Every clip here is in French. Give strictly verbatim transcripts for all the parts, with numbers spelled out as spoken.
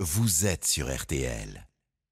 vous êtes sur R T L.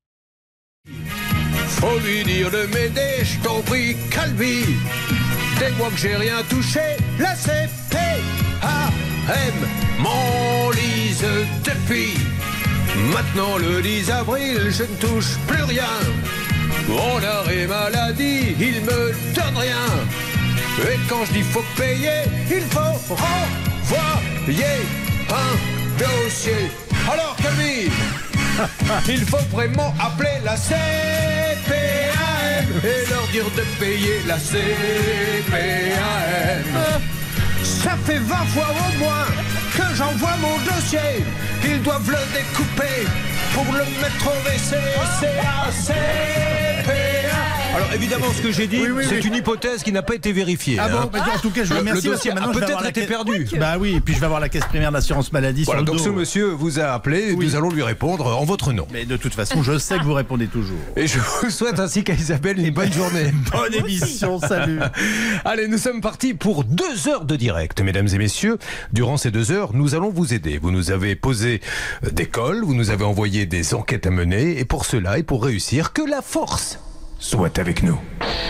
Faut lui dire de m'aider, je t'en prie, Calvi. Dès moi que j'ai rien touché, la C P A M m'enlise depuis. Maintenant le dix avril, je ne touche plus rien. Mon arrêt maladie, il me donne rien. Et quand je dis faut payer, il faut renvoyer un dossier. Alors Calvi, il faut vraiment appeler la C P A M et leur dire de payer la C P A M. Ça fait vingt fois au moins que j'envoie mon dossier. Ils doivent le découper pour le mettre au W C. C'est la C P A M. Alors évidemment, ce que j'ai dit, oui, oui, c'est oui. une hypothèse qui n'a pas été vérifiée. Ah hein. bon, en tout cas, je vous remercie. Le dossier a peut-être été perdu. Bah oui, et puis je vais avoir la caisse primaire d'assurance maladie. Voilà, sur donc le dos. ce monsieur vous a appelé, oui. Nous allons lui répondre en votre nom. Mais de toute façon, je sais que vous répondez toujours. Et je vous souhaite ainsi qu'à Isabelle une bonne journée. Bonne émission, salut. Allez, nous sommes partis pour deux heures de direct, mesdames et messieurs. Durant ces deux heures, nous allons vous aider. Vous nous avez posé des cols, vous nous avez envoyé des enquêtes à mener, et pour cela et pour réussir, que la force soit avec nous.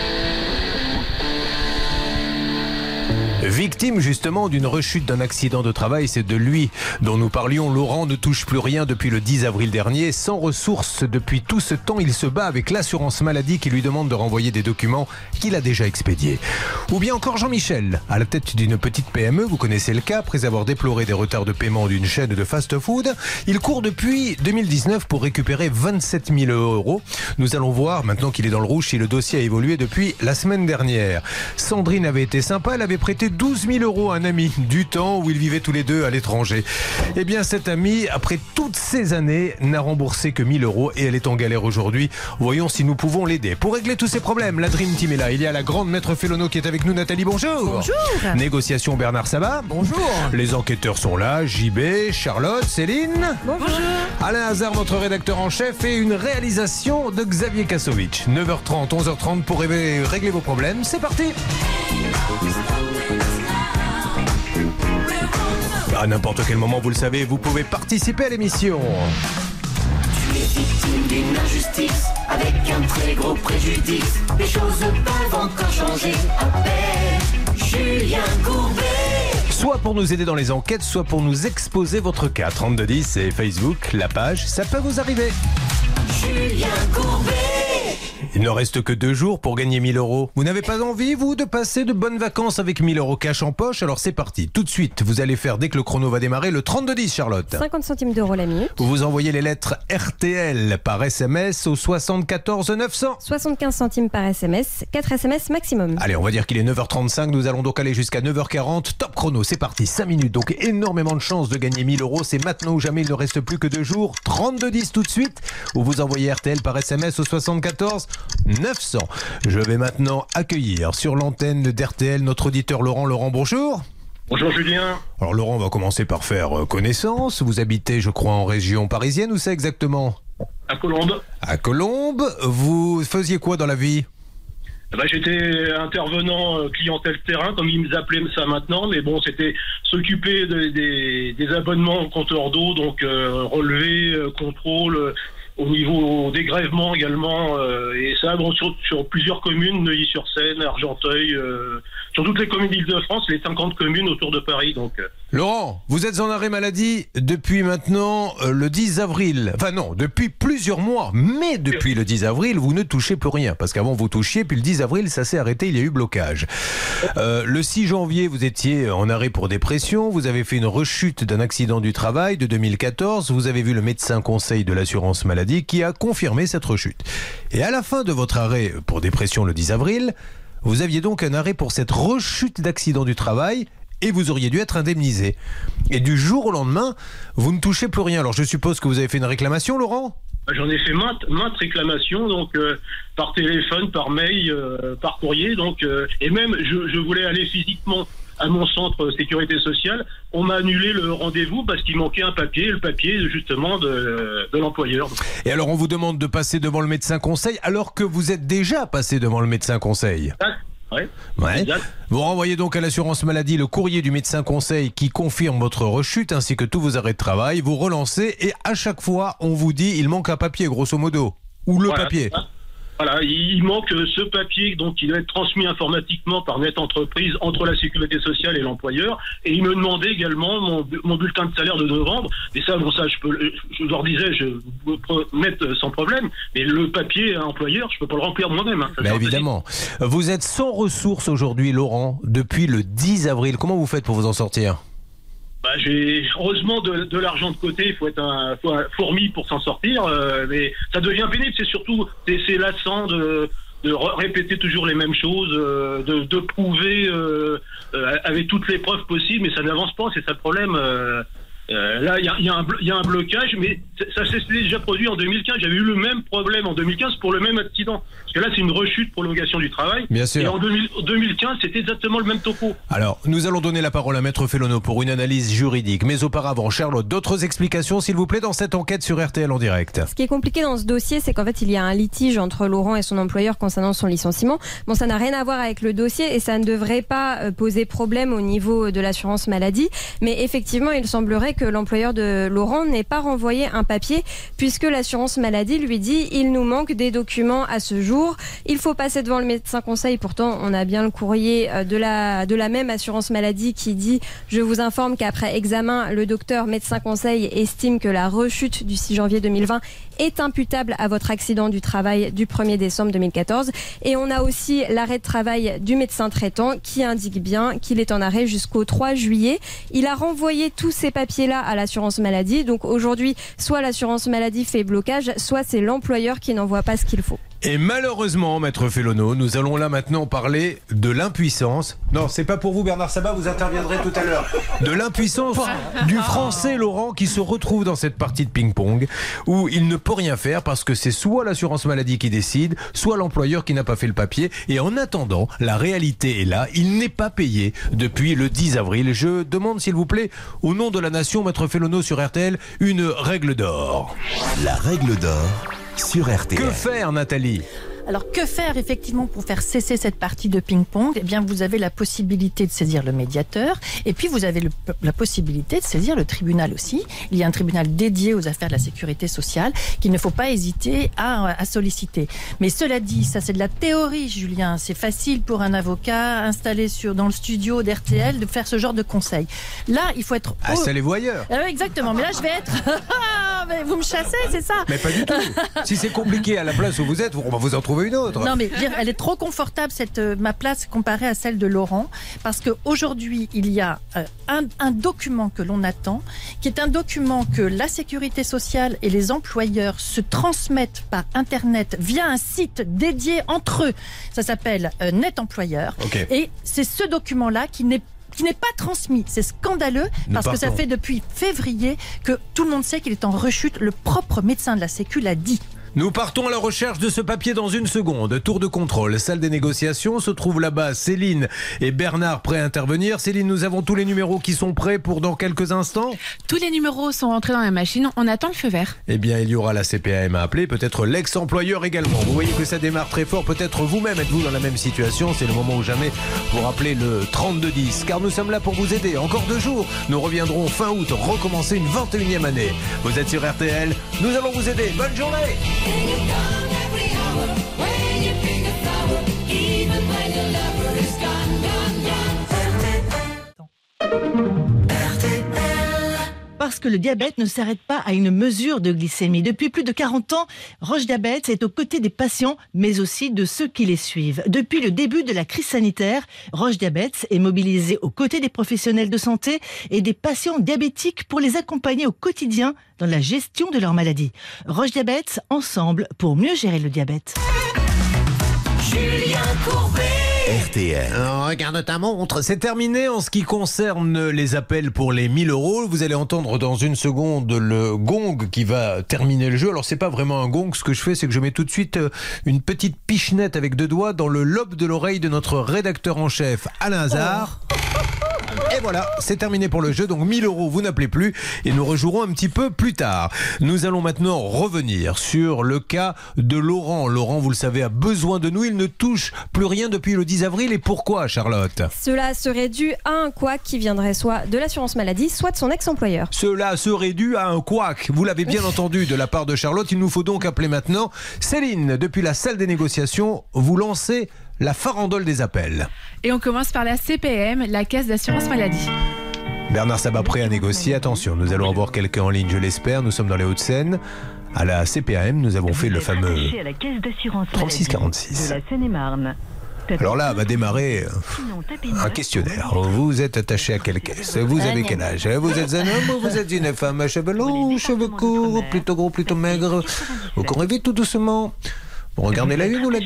Victime justement d'une rechute d'un accident de travail, c'est de lui dont nous parlions. Laurent ne touche plus rien depuis le dix avril dernier. Sans ressources depuis tout ce temps, il se bat avec l'assurance maladie qui lui demande de renvoyer des documents qu'il a déjà expédiés. Ou bien encore Jean-Michel, à la tête d'une petite P M E, vous connaissez le cas, après avoir déploré des retards de paiement d'une chaîne de fast-food. Il court depuis deux mille dix-neuf pour récupérer vingt-sept mille euros. Nous allons voir, maintenant qu'il est dans le rouge, si le dossier a évolué depuis la semaine dernière. Sandrine avait été sympa, elle avait prêté douze mille euros à un ami du temps où ils vivaient tous les deux à l'étranger. Eh bien, cet ami, après toutes ces années, n'a remboursé que mille euros et elle est en galère aujourd'hui. Voyons si nous pouvons l'aider. Pour régler tous ces problèmes, la Dream Team est là. Il y a la grande maître Félono qui est avec nous. Nathalie, bonjour. Bonjour. Négociation, Bernard Sabat. Bonjour. Les enquêteurs sont là. J B, Charlotte, Céline. Bonjour. Alain Hazard, notre rédacteur en chef, et une réalisation de Xavier Kasovic. neuf heures trente, onze heures trente pour régler vos problèmes. C'est parti. À n'importe quel moment, vous le savez, vous pouvez participer à l'émission. Tu es victime d'une injustice avec un très gros préjudice. Les choses peuvent encore changer. Appelle Julien Courbet. Soit pour nous aider dans les enquêtes, soit pour nous exposer votre cas. trente-deux dix et Facebook, la page, ça peut vous arriver. Julien Courbet. Il ne reste que deux jours pour gagner mille euros. Vous n'avez pas envie, vous, de passer de bonnes vacances avec mille euros cash en poche? Alors c'est parti. Tout de suite, vous allez faire, dès que le chrono va démarrer, le trente-deux dix, Charlotte. cinquante centimes d'euros la minute. Vous vous envoyez les lettres R T L par S M S au soixante-quatorze neuf cents. soixante-quinze centimes par S M S, quatre S M S maximum. Allez, on va dire qu'il est neuf heures trente-cinq. Nous allons donc aller jusqu'à neuf heures quarante. Top chrono, c'est parti. cinq minutes. Donc énormément de chances de gagner mille euros. C'est maintenant ou jamais, il ne reste plus que deux jours. trente-deux dix tout de suite. Ou vous envoyez R T L par S M S au soixante-quatorze neuf cents. Je vais maintenant accueillir sur l'antenne d'R T L notre auditeur Laurent. Laurent, bonjour. Bonjour Julien. Alors Laurent, on va commencer par faire connaissance. Vous habitez, je crois, en région parisienne. Où c'est exactement? À Colombes. À Colombes. Vous faisiez quoi dans la vie? Eh ben, j'étais intervenant euh, clientèle terrain, comme ils me appelaient ça maintenant, mais bon, c'était s'occuper de, des, des abonnements au compteur d'eau, donc euh, relevé, euh, contrôle, euh, au niveau dégrèvement également, euh, et ça, bon, sur, sur plusieurs communes, Neuilly-sur-Seine, Argenteuil, euh, sur toutes les communes d'Île-de-France, les cinquante communes autour de Paris. Donc. Euh. Laurent, vous êtes en arrêt maladie depuis maintenant euh, le dix avril. Enfin non, depuis plusieurs mois, mais depuis le dix avril, vous ne touchez plus rien. Parce qu'avant, vous touchiez, puis le dix avril, ça s'est arrêté, il y a eu blocage. Euh, le six janvier, vous étiez en arrêt pour dépression, vous avez fait une rechute d'un accident du travail de deux mille quatorze, vous avez vu le médecin conseil de l'assurance maladie qui a confirmé cette rechute. Et à la fin de votre arrêt pour dépression le dix avril, vous aviez donc un arrêt pour cette rechute d'accident du travail et vous auriez dû être indemnisé. Et du jour au lendemain, vous ne touchez plus rien. Alors je suppose que vous avez fait une réclamation, Laurent ? J'en ai fait maintes, maintes réclamations, donc euh, par téléphone, par mail, euh, par courrier, donc euh, et même je, je voulais aller physiquement à mon centre sécurité sociale. On m'a annulé le rendez-vous parce qu'il manquait un papier, le papier justement de, de l'employeur. Et alors on vous demande de passer devant le médecin conseil alors que vous êtes déjà passé devant le médecin conseil. Ah, Ouais. Ouais. Exact. Vous renvoyez donc à l'assurance maladie le courrier du médecin conseil qui confirme votre rechute ainsi que tous vos arrêts de travail. Vous relancez et à chaque fois, on vous dit il manque un papier, grosso modo. Ou le Voilà, papier. c'est ça. Voilà, il manque ce papier, donc il doit être transmis informatiquement par Net Entreprise entre la sécurité sociale et l'employeur. Et il me demandait également mon, mon bulletin de salaire de novembre. Et ça, bon, ça, je peux, je leur disais, je vous mettre sans problème. Mais le papier employeur, je peux pas le remplir moi-même. Hein. Ça, Bah c'est évidemment. Vous êtes sans ressources aujourd'hui, Laurent, depuis le dix avril. Comment vous faites pour vous en sortir ? Bah, j'ai heureusement de, de l'argent de côté. Il faut être un, faut un fourmi pour s'en sortir, euh, mais ça devient pénible. C'est surtout, c'est, c'est lassant de, de répéter toujours les mêmes choses, euh, de, de prouver euh, euh, avec toutes les preuves possibles, mais ça n'avance pas. C'est ça le problème. Euh, euh, là, il y a, y, a un, y a un blocage, mais ça s'est déjà produit en deux mille quinze. J'avais eu le même problème en deux mille quinze pour le même accident. Parce que là, c'est une rechute, prolongation du travail. Bien sûr. Et en deux mille, deux mille quinze, c'était exactement le même topo. Alors, nous allons donner la parole à Maître Fellono pour une analyse juridique. Mais auparavant, Charlotte, d'autres explications, s'il vous plaît, dans cette enquête sur R T L en direct. Ce qui est compliqué dans ce dossier, c'est qu'en fait, il y a un litige entre Laurent et son employeur concernant son licenciement. Bon, ça n'a rien à voir avec le dossier et ça ne devrait pas poser problème au niveau de l'assurance maladie. Mais effectivement, il semblerait que l'employeur de Laurent n'ait pas renvoyé un papier puisque l'assurance maladie lui dit « il nous manque des documents à ce jour, il faut passer devant le médecin conseil ». Pourtant, on a bien le courrier de la, de la même assurance maladie qui dit « je vous informe qu'après examen, le docteur médecin conseil estime que la rechute du six janvier deux mille vingt est imputable à votre accident du travail du premier décembre deux mille quatorze ». Et on a aussi l'arrêt de travail du médecin traitant qui indique bien qu'il est en arrêt jusqu'au trois juillet. Il a renvoyé tous ces papiers-là à l'assurance maladie. Donc aujourd'hui, soit l'assurance maladie fait blocage, soit c'est l'employeur qui n'envoie pas ce qu'il faut. Et malheureusement, Maître Fellono, nous allons là maintenant parler de l'impuissance. Non, c'est pas pour vous, Bernard Sabat, vous interviendrez tout à l'heure. De l'impuissance du français Laurent qui se retrouve dans cette partie de ping-pong où il ne peut rien faire parce que c'est soit l'assurance maladie qui décide, soit l'employeur qui n'a pas fait le papier. Et en attendant, la réalité est là, il n'est pas payé depuis le dix avril. Je demande s'il vous plaît, au nom de la nation, Maître Fellono sur R T L, une règle d'or. La règle d'or sur R T L. Que faire, Nathalie ? Alors, que faire effectivement pour faire cesser cette partie de ping-pong ? Eh bien, vous avez la possibilité de saisir le médiateur et puis vous avez le, la possibilité de saisir le tribunal aussi. Il y a un tribunal dédié aux affaires de la sécurité sociale qu'il ne faut pas hésiter à, à solliciter. Mais cela dit, ça c'est de la théorie, Julien. C'est facile pour un avocat installé sur, dans le studio d'R T L de faire ce genre de conseils. Là, il faut être... Installez-vous ailleurs. Ah, exactement, mais là je vais être... mais vous me chassez, c'est ça ? Mais pas du tout. Si c'est compliqué à la place où vous êtes, on va vous en trouver une autre. Non, mais dire, elle est trop confortable, cette, euh, ma place, comparée à celle de Laurent, parce qu'aujourd'hui, il y a euh, un, un document que l'on attend, qui est un document que la sécurité sociale et les employeurs se transmettent par Internet via un site dédié entre eux. Ça s'appelle euh, Net Employeur. Okay. Et c'est ce document-là qui n'est qui n'est pas transmis. C'est scandaleux Nous parce partons. que ça fait depuis février que tout le monde sait qu'il est en rechute. Le propre médecin de la Sécu l'a dit. Nous partons à la recherche de ce papier dans une seconde. Tour de contrôle, salle des négociations. Se trouve là-bas Céline et Bernard prêts à intervenir. Céline, nous avons tous les numéros qui sont prêts pour dans quelques instants. Tous les numéros sont rentrés dans la machine. On attend le feu vert. Eh bien, il y aura la C P A M à appeler, peut-être l'ex-employeur également. Vous voyez que ça démarre très fort. Peut-être vous-même êtes-vous dans la même situation. C'est le moment ou jamais pour appeler le trente-deux dix. Car nous sommes là pour vous aider. Encore deux jours. Nous reviendrons fin août, recommencer une vingt et unième année. Vous êtes sur R T L. Nous allons vous aider. Bonne journée. Parce que le diabète ne s'arrête pas à une mesure de glycémie. Depuis plus de quarante ans, Roche Diabète est aux côtés des patients, mais aussi de ceux qui les suivent. Depuis le début de la crise sanitaire, Roche Diabète est mobilisé aux côtés des professionnels de santé et des patients diabétiques pour les accompagner au quotidien dans la gestion de leur maladie. Roche Diabète, ensemble pour mieux gérer le diabète. Julien Courbet. R T L. Alors, regarde ta montre, c'est terminé en ce qui concerne les appels pour les mille euros. Vous allez entendre dans une seconde le gong qui va terminer le jeu. Alors c'est pas vraiment un gong, ce que je fais c'est que je mets tout de suite une petite pichenette avec deux doigts dans le lobe de l'oreille de notre rédacteur en chef Alain Hazard. Et voilà, c'est terminé pour le jeu. Donc mille euros, vous n'appelez plus et nous rejouerons un petit peu plus tard. Nous allons maintenant revenir sur le cas de Laurent. Laurent, vous le savez, a besoin de nous. Il ne touche plus rien depuis le dix avril. Et pourquoi, Charlotte ? Cela serait dû à un couac qui viendrait soit de l'assurance maladie, soit de son ex-employeur. Cela serait dû à un couac. Vous l'avez bien entendu de la part de Charlotte. Il nous faut donc appeler maintenant Céline. Depuis la salle des négociations, vous lancez la farandole des appels. Et on commence par la C P M, la caisse d'assurance maladie. Bernard Sabat prêt à négocier. Attention, nous allons avoir quelqu'un en ligne, je l'espère. Nous sommes dans les Hauts-de-Seine. À la C P A M, nous avons fait le fameux trente-six quarante-six. De la Seine-et-Marne. Alors là, va démarrer un questionnaire. Vous êtes attaché à quelle caisse ? Vous avez quel âge ? Vous êtes un homme ou vous êtes une femme à cheveux longs, cheveux courts, plutôt gros, plutôt maigre ? Vous courez vite tout doucement ? Vous regardez la une ou la deux ?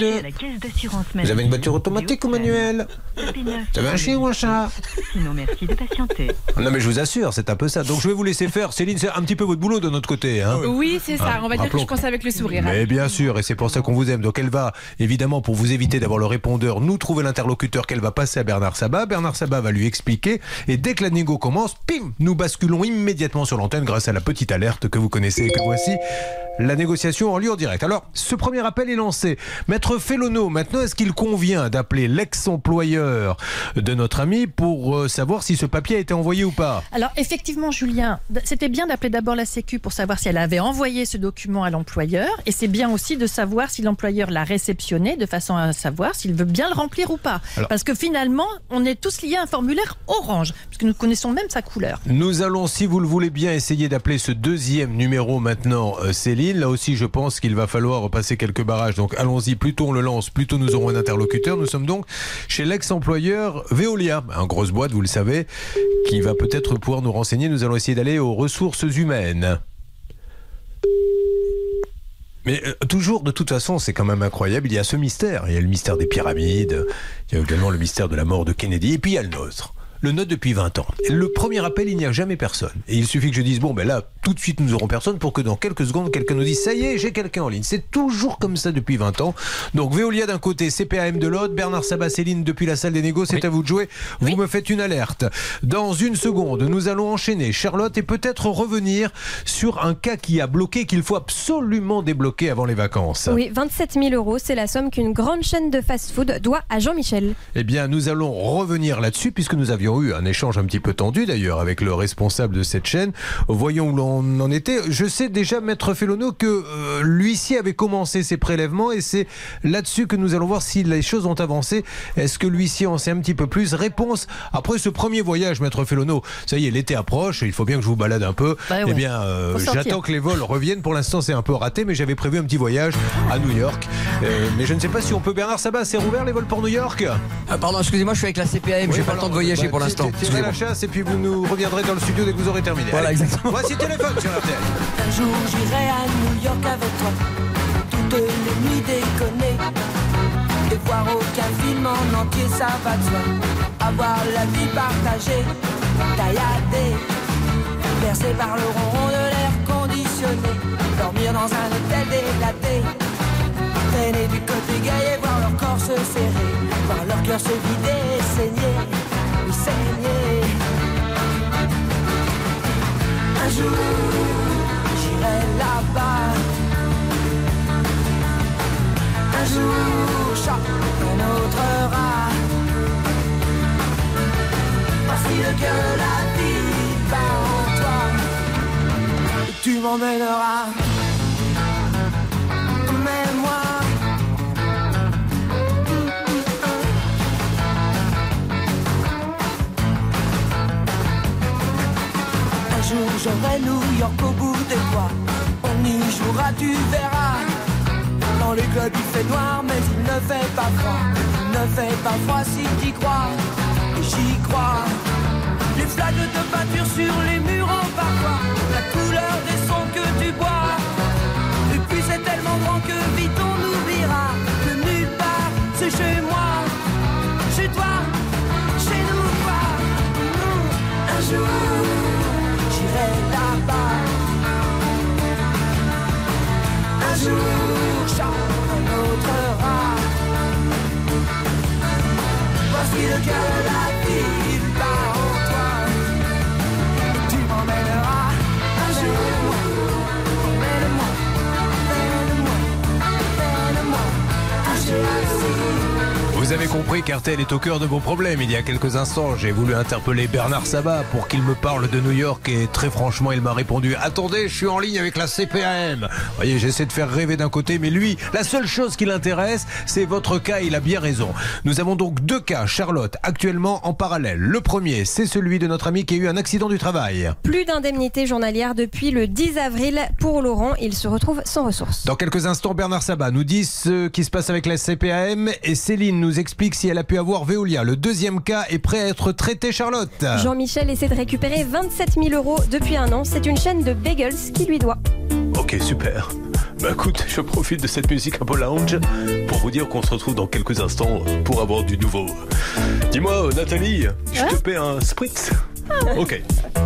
Vous avez une voiture automatique ou manuelle ? Vous avez un chien ou un chat ? Sinon, merci de patienter. Non mais je vous assure, c'est un peu ça. Donc je vais vous laisser faire. Céline, c'est un petit peu votre boulot de notre côté. Hein. Oui, c'est ça. Ah, on va dire rappelons. que je pense avec le sourire. Mais bien sûr, et c'est pour ça qu'on vous aime. Donc elle va, évidemment, pour vous éviter d'avoir le répondeur, nous trouver l'interlocuteur qu'elle va passer à Bernard Sabat. Bernard Sabat va lui expliquer. Et dès que la négo commence, pim, nous basculons immédiatement sur l'antenne grâce à la petite alerte que vous connaissez et que voici. La négociation en lieu en direct. Alors, ce premier appel est lancé. Maître Fellono, maintenant, est-ce qu'il convient d'appeler l'ex-employeur de notre ami pour euh, savoir si ce papier a été envoyé ou pas ? Alors, effectivement, Julien, c'était bien d'appeler d'abord la Sécu pour savoir si elle avait envoyé ce document à l'employeur. Et c'est bien aussi de savoir si l'employeur l'a réceptionné, de façon à savoir s'il veut bien le remplir ou pas. Alors, parce que finalement, on est tous liés à un formulaire orange, puisque nous connaissons même sa couleur. Nous allons, si vous le voulez bien, essayer d'appeler ce deuxième numéro maintenant, euh, Céline. Là aussi, je pense qu'il va falloir repasser quelques barrages. Donc allons-y, plus tôt on le lance, plus tôt nous aurons un interlocuteur. Nous sommes donc chez l'ex-employeur Veolia, une grosse boîte, vous le savez, qui va peut-être pouvoir nous renseigner. Nous allons essayer d'aller aux ressources humaines. Mais euh, toujours, de toute façon, c'est quand même incroyable. Il y a ce mystère. Il y a le mystère des pyramides. Il y a également le mystère de la mort de Kennedy. Et puis il y a le nôtre. Le nôtre depuis vingt ans. Le premier appel, il n'y a jamais personne. Et il suffit que je dise, bon, ben là, tout de suite, nous aurons personne pour que dans quelques secondes, quelqu'un nous dise, ça y est, j'ai quelqu'un en ligne. C'est toujours comme ça depuis vingt ans. Donc, Veolia d'un côté, C P A M de l'autre, Bernard Sabat, Céline depuis la salle des négos, c'est oui. À vous de jouer. Vous oui. Me faites une alerte. Dans une seconde, nous allons enchaîner, Charlotte, et peut-être revenir sur un cas qui a bloqué, qu'il faut absolument débloquer avant les vacances. Oui, vingt-sept mille euros, c'est la somme qu'une grande chaîne de fast-food doit à Jean-Michel. Eh bien, nous allons revenir là-dessus, puisque nous avions eu un échange un petit peu tendu d'ailleurs avec le responsable de cette chaîne. Voyons où l'on en était. Je sais déjà, Maître Fellono, que euh, l'huissier avait commencé ses prélèvements et c'est là-dessus que nous allons voir si les choses ont avancé. Est-ce que l'huissier en sait un petit peu plus ? Réponse après ce premier voyage, Maître Fellono. Ça y est, l'été approche, il faut bien que je vous balade un peu. Bah ouais. Eh bien, euh, j'attends que les vols reviennent. Pour l'instant, c'est un peu raté, mais j'avais prévu un petit voyage à New York. Euh, mais je ne sais pas si on peut. Bernard Sabat, c'est rouvert les vols pour New York ? Ah, pardon, excusez-moi, je suis avec la C P A M, oui, j'ai pas le temps de voyager bah, pour l'instant. C'est la chasse et puis vous nous reviendrez dans le studio dès que vous aurez terminé. Voilà, allez, exactement. Voici Téléphone sur R T L. Un jour j'irai à New York avec toi, toutes les nuits déconner, et voir aucun film en entier, ça va de soi. Avoir la vie partagée, tailladée, bercée par le ronron de l'air conditionné, dormir dans un hôtel délaté, traîner du côté gay et voir leur corps se serrer, voir leur cœur se vider et saigner, oui saigner. Un jour, j'irai là-bas. Un jour, chaque un autre rat. Voici le cœur de la vie bat en toi. Et tu m'emmèneras. Mais moi. Un jour j'aurai New York au bout des doigts. On y jouera, tu verras. Dans les clubs il fait noir mais il ne fait pas froid. Il ne fait pas froid si t'y crois. Et j'y crois. Les flaques de peinture sur les murs en parfois. La couleur des sons que tu bois. Et puis c'est tellement grand que vite on oubliera que nulle part c'est chez moi. Chez toi, chez nous quoi. Un jour j'irai là-bas. Un jour, chante un autre rat. Voici le cœur de la ville, pas en avez compris qu'R T L est au cœur de vos problèmes. Il y a quelques instants, j'ai voulu interpeller Bernard Sabat pour qu'il me parle de New York et très franchement, il m'a répondu « Attendez, je suis en ligne avec la C P A M ». Vous voyez, j'essaie de faire rêver d'un côté, mais lui, la seule chose qui l'intéresse, c'est votre cas, il a bien raison. Nous avons donc deux cas, Charlotte, actuellement en parallèle. Le premier, c'est celui de notre ami qui a eu un accident du travail. Plus d'indemnité journalière depuis le dix avril pour Laurent. Il se retrouve sans ressources. Dans quelques instants, Bernard Sabat nous dit ce qui se passe avec la C P A M et Céline nous explique si elle a pu avoir Veolia. Le deuxième cas est prêt à être traité, Charlotte. Jean-Michel essaie de récupérer vingt-sept mille euros depuis un an. C'est une chaîne de bagels qui lui doit. Ok, super. Bah écoute, je profite de cette musique un peu lounge pour vous dire qu'on se retrouve dans quelques instants pour avoir du nouveau. Dis-moi, Nathalie, je Ouais te paie un spritz. Ok.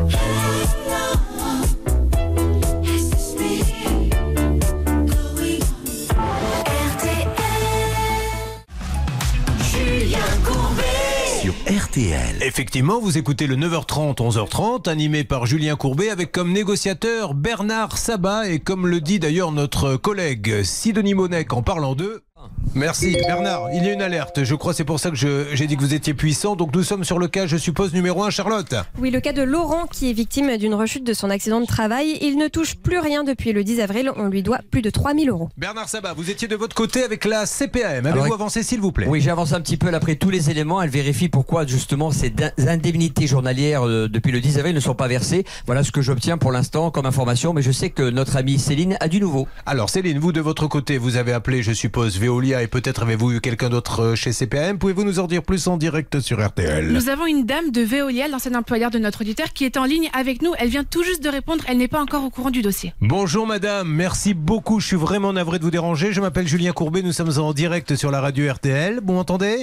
Sur R T L. Effectivement, vous écoutez le neuf heures trente, onze heures trente, animé par Julien Courbet, avec comme négociateur Bernard Sabat, et comme le dit d'ailleurs notre collègue Sidonie Monec en parlant d'eux. Merci Bernard, il y a une alerte, je crois c'est pour ça que je, j'ai dit que vous étiez puissant, donc nous sommes sur le cas, je suppose, numéro un, Charlotte. Oui, le cas de Laurent qui est victime d'une rechute de son accident de travail. Il ne touche plus rien depuis le dix avril, on lui doit plus de trois mille euros. Bernard Sabat, vous étiez de votre côté avec la C P A M, avez-vous Alors, avancé s'il vous plaît? Oui, j'ai avancé un petit peu là, après tous les éléments. Elle vérifie pourquoi justement ces indemnités journalières euh, depuis le dix avril ne sont pas versées. Voilà ce que j'obtiens pour l'instant comme information, mais je sais que notre amie Céline a du nouveau. Alors Céline, vous de votre côté, vous avez appelé, je suppose, Veolia et peut-être avez-vous eu quelqu'un d'autre chez C P A M. Pouvez-vous nous en dire plus en direct sur R T L? Nous avons une dame de Veolia, l'ancien employeur de notre auditeur, qui est en ligne avec nous. Elle vient tout juste de répondre, elle n'est pas encore au courant du dossier. Bonjour madame, merci beaucoup, je suis vraiment navré de vous déranger. Je m'appelle Julien Courbet, nous sommes en direct sur la radio R T L. Vous m'entendez?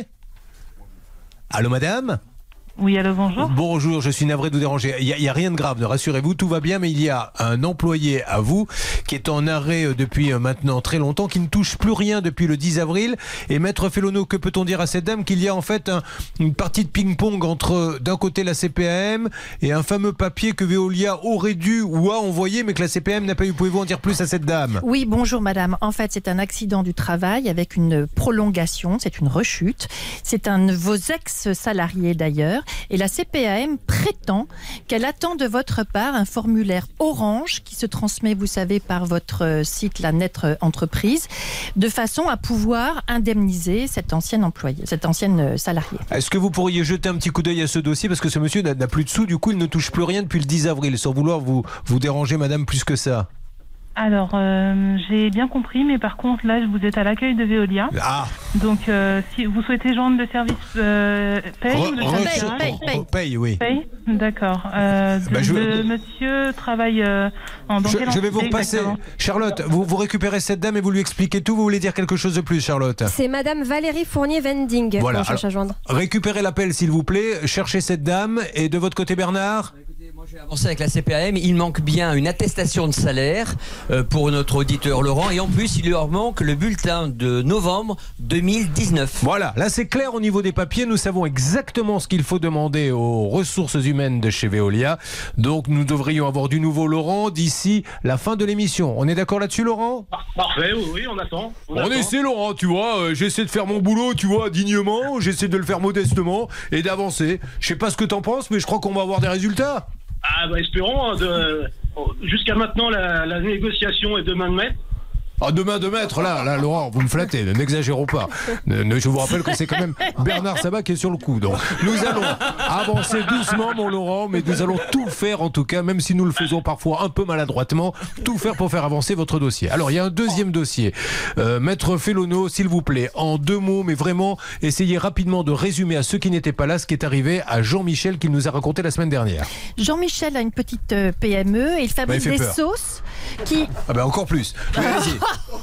Allô madame? Oui, allô, bonjour. Bonjour, je suis navré de vous déranger. Il n'y a, a rien de grave, ne rassurez-vous, tout va bien, mais il y a un employé à vous qui est en arrêt depuis maintenant très longtemps, qui ne touche plus rien depuis le dix avril. Et Maître Fellono, que peut-on dire à cette dame? Qu'il y a en fait un, une partie de ping-pong entre d'un côté la C P A M et un fameux papier que Veolia aurait dû ou a envoyé, mais que la C P A M n'a pas eu. Pouvez-vous en dire plus à cette dame? Oui, bonjour madame. En fait, c'est un accident du travail avec une prolongation, c'est une rechute. C'est un de vos ex-salariés d'ailleurs. Et la C P A M prétend qu'elle attend de votre part un formulaire orange qui se transmet, vous savez, par votre site, la Net Entreprise, de façon à pouvoir indemniser cette ancienne employée, cette ancienne salariée. Est-ce que vous pourriez jeter un petit coup d'œil à ce dossier? Parce que ce monsieur n'a plus de sous, du coup il ne touche plus rien depuis le dix avril, sans vouloir vous, vous déranger madame plus que ça. Alors, euh, j'ai bien compris, mais par contre, là, vous êtes à l'accueil de Veolia. Ah. Donc, euh, si vous souhaitez joindre le service euh, paye, Re, ou le re, service paye, paye, paye. paye, oui. Paye, d'accord. Euh, Bah, je... Le monsieur travaille euh, en dans Je, quelle je vais vous entité repasser. exactement? Charlotte, vous, vous récupérez cette dame et vous lui expliquez tout. Vous voulez dire quelque chose de plus, Charlotte? C'est madame Valérie Fournier-Vending Voilà. qu'on cherche à joindre. Récupérez l'appel, s'il vous plaît. Cherchez cette dame. Et de votre côté, Bernard? J'ai avancé avec la C P A M, il manque bien une attestation de salaire euh, pour notre auditeur Laurent et en plus il leur manque le bulletin de novembre deux mille dix-neuf. Voilà, là c'est clair au niveau des papiers, nous savons exactement ce qu'il faut demander aux ressources humaines de chez Veolia. Donc nous devrions avoir du nouveau Laurent d'ici la fin de l'émission. On est d'accord là-dessus, Laurent? Parfait, oui, oui, on attend. On, On attend. essaie, Laurent, tu vois, euh, j'essaie de faire mon boulot, tu vois, dignement, j'essaie de le faire modestement et d'avancer. Je sais pas ce que t'en penses, mais je crois qu'on va avoir des résultats. Ah bah espérons, hein, de... jusqu'à maintenant la, la négociation est de main de maître. Ah, demain de maître, là, là, Laurent, vous me flattez, n'exagérons pas. Ne, ne, je vous rappelle que c'est quand même Bernard Sabat qui est sur le coup. Donc, nous allons avancer doucement, mon Laurent, mais nous allons tout faire, en tout cas, même si nous le faisons parfois un peu maladroitement, tout faire pour faire avancer votre dossier. Alors, il y a un deuxième dossier. Euh, Maître Fellono, s'il vous plaît, en deux mots, mais vraiment, essayez rapidement de résumer à ceux qui n'étaient pas là ce qui est arrivé à Jean-Michel qu'il nous a raconté la semaine dernière. Jean-Michel a une petite euh, P M E et il fabrique bah, il des peur. sauces qui... Ah ben encore plus. Allez-y.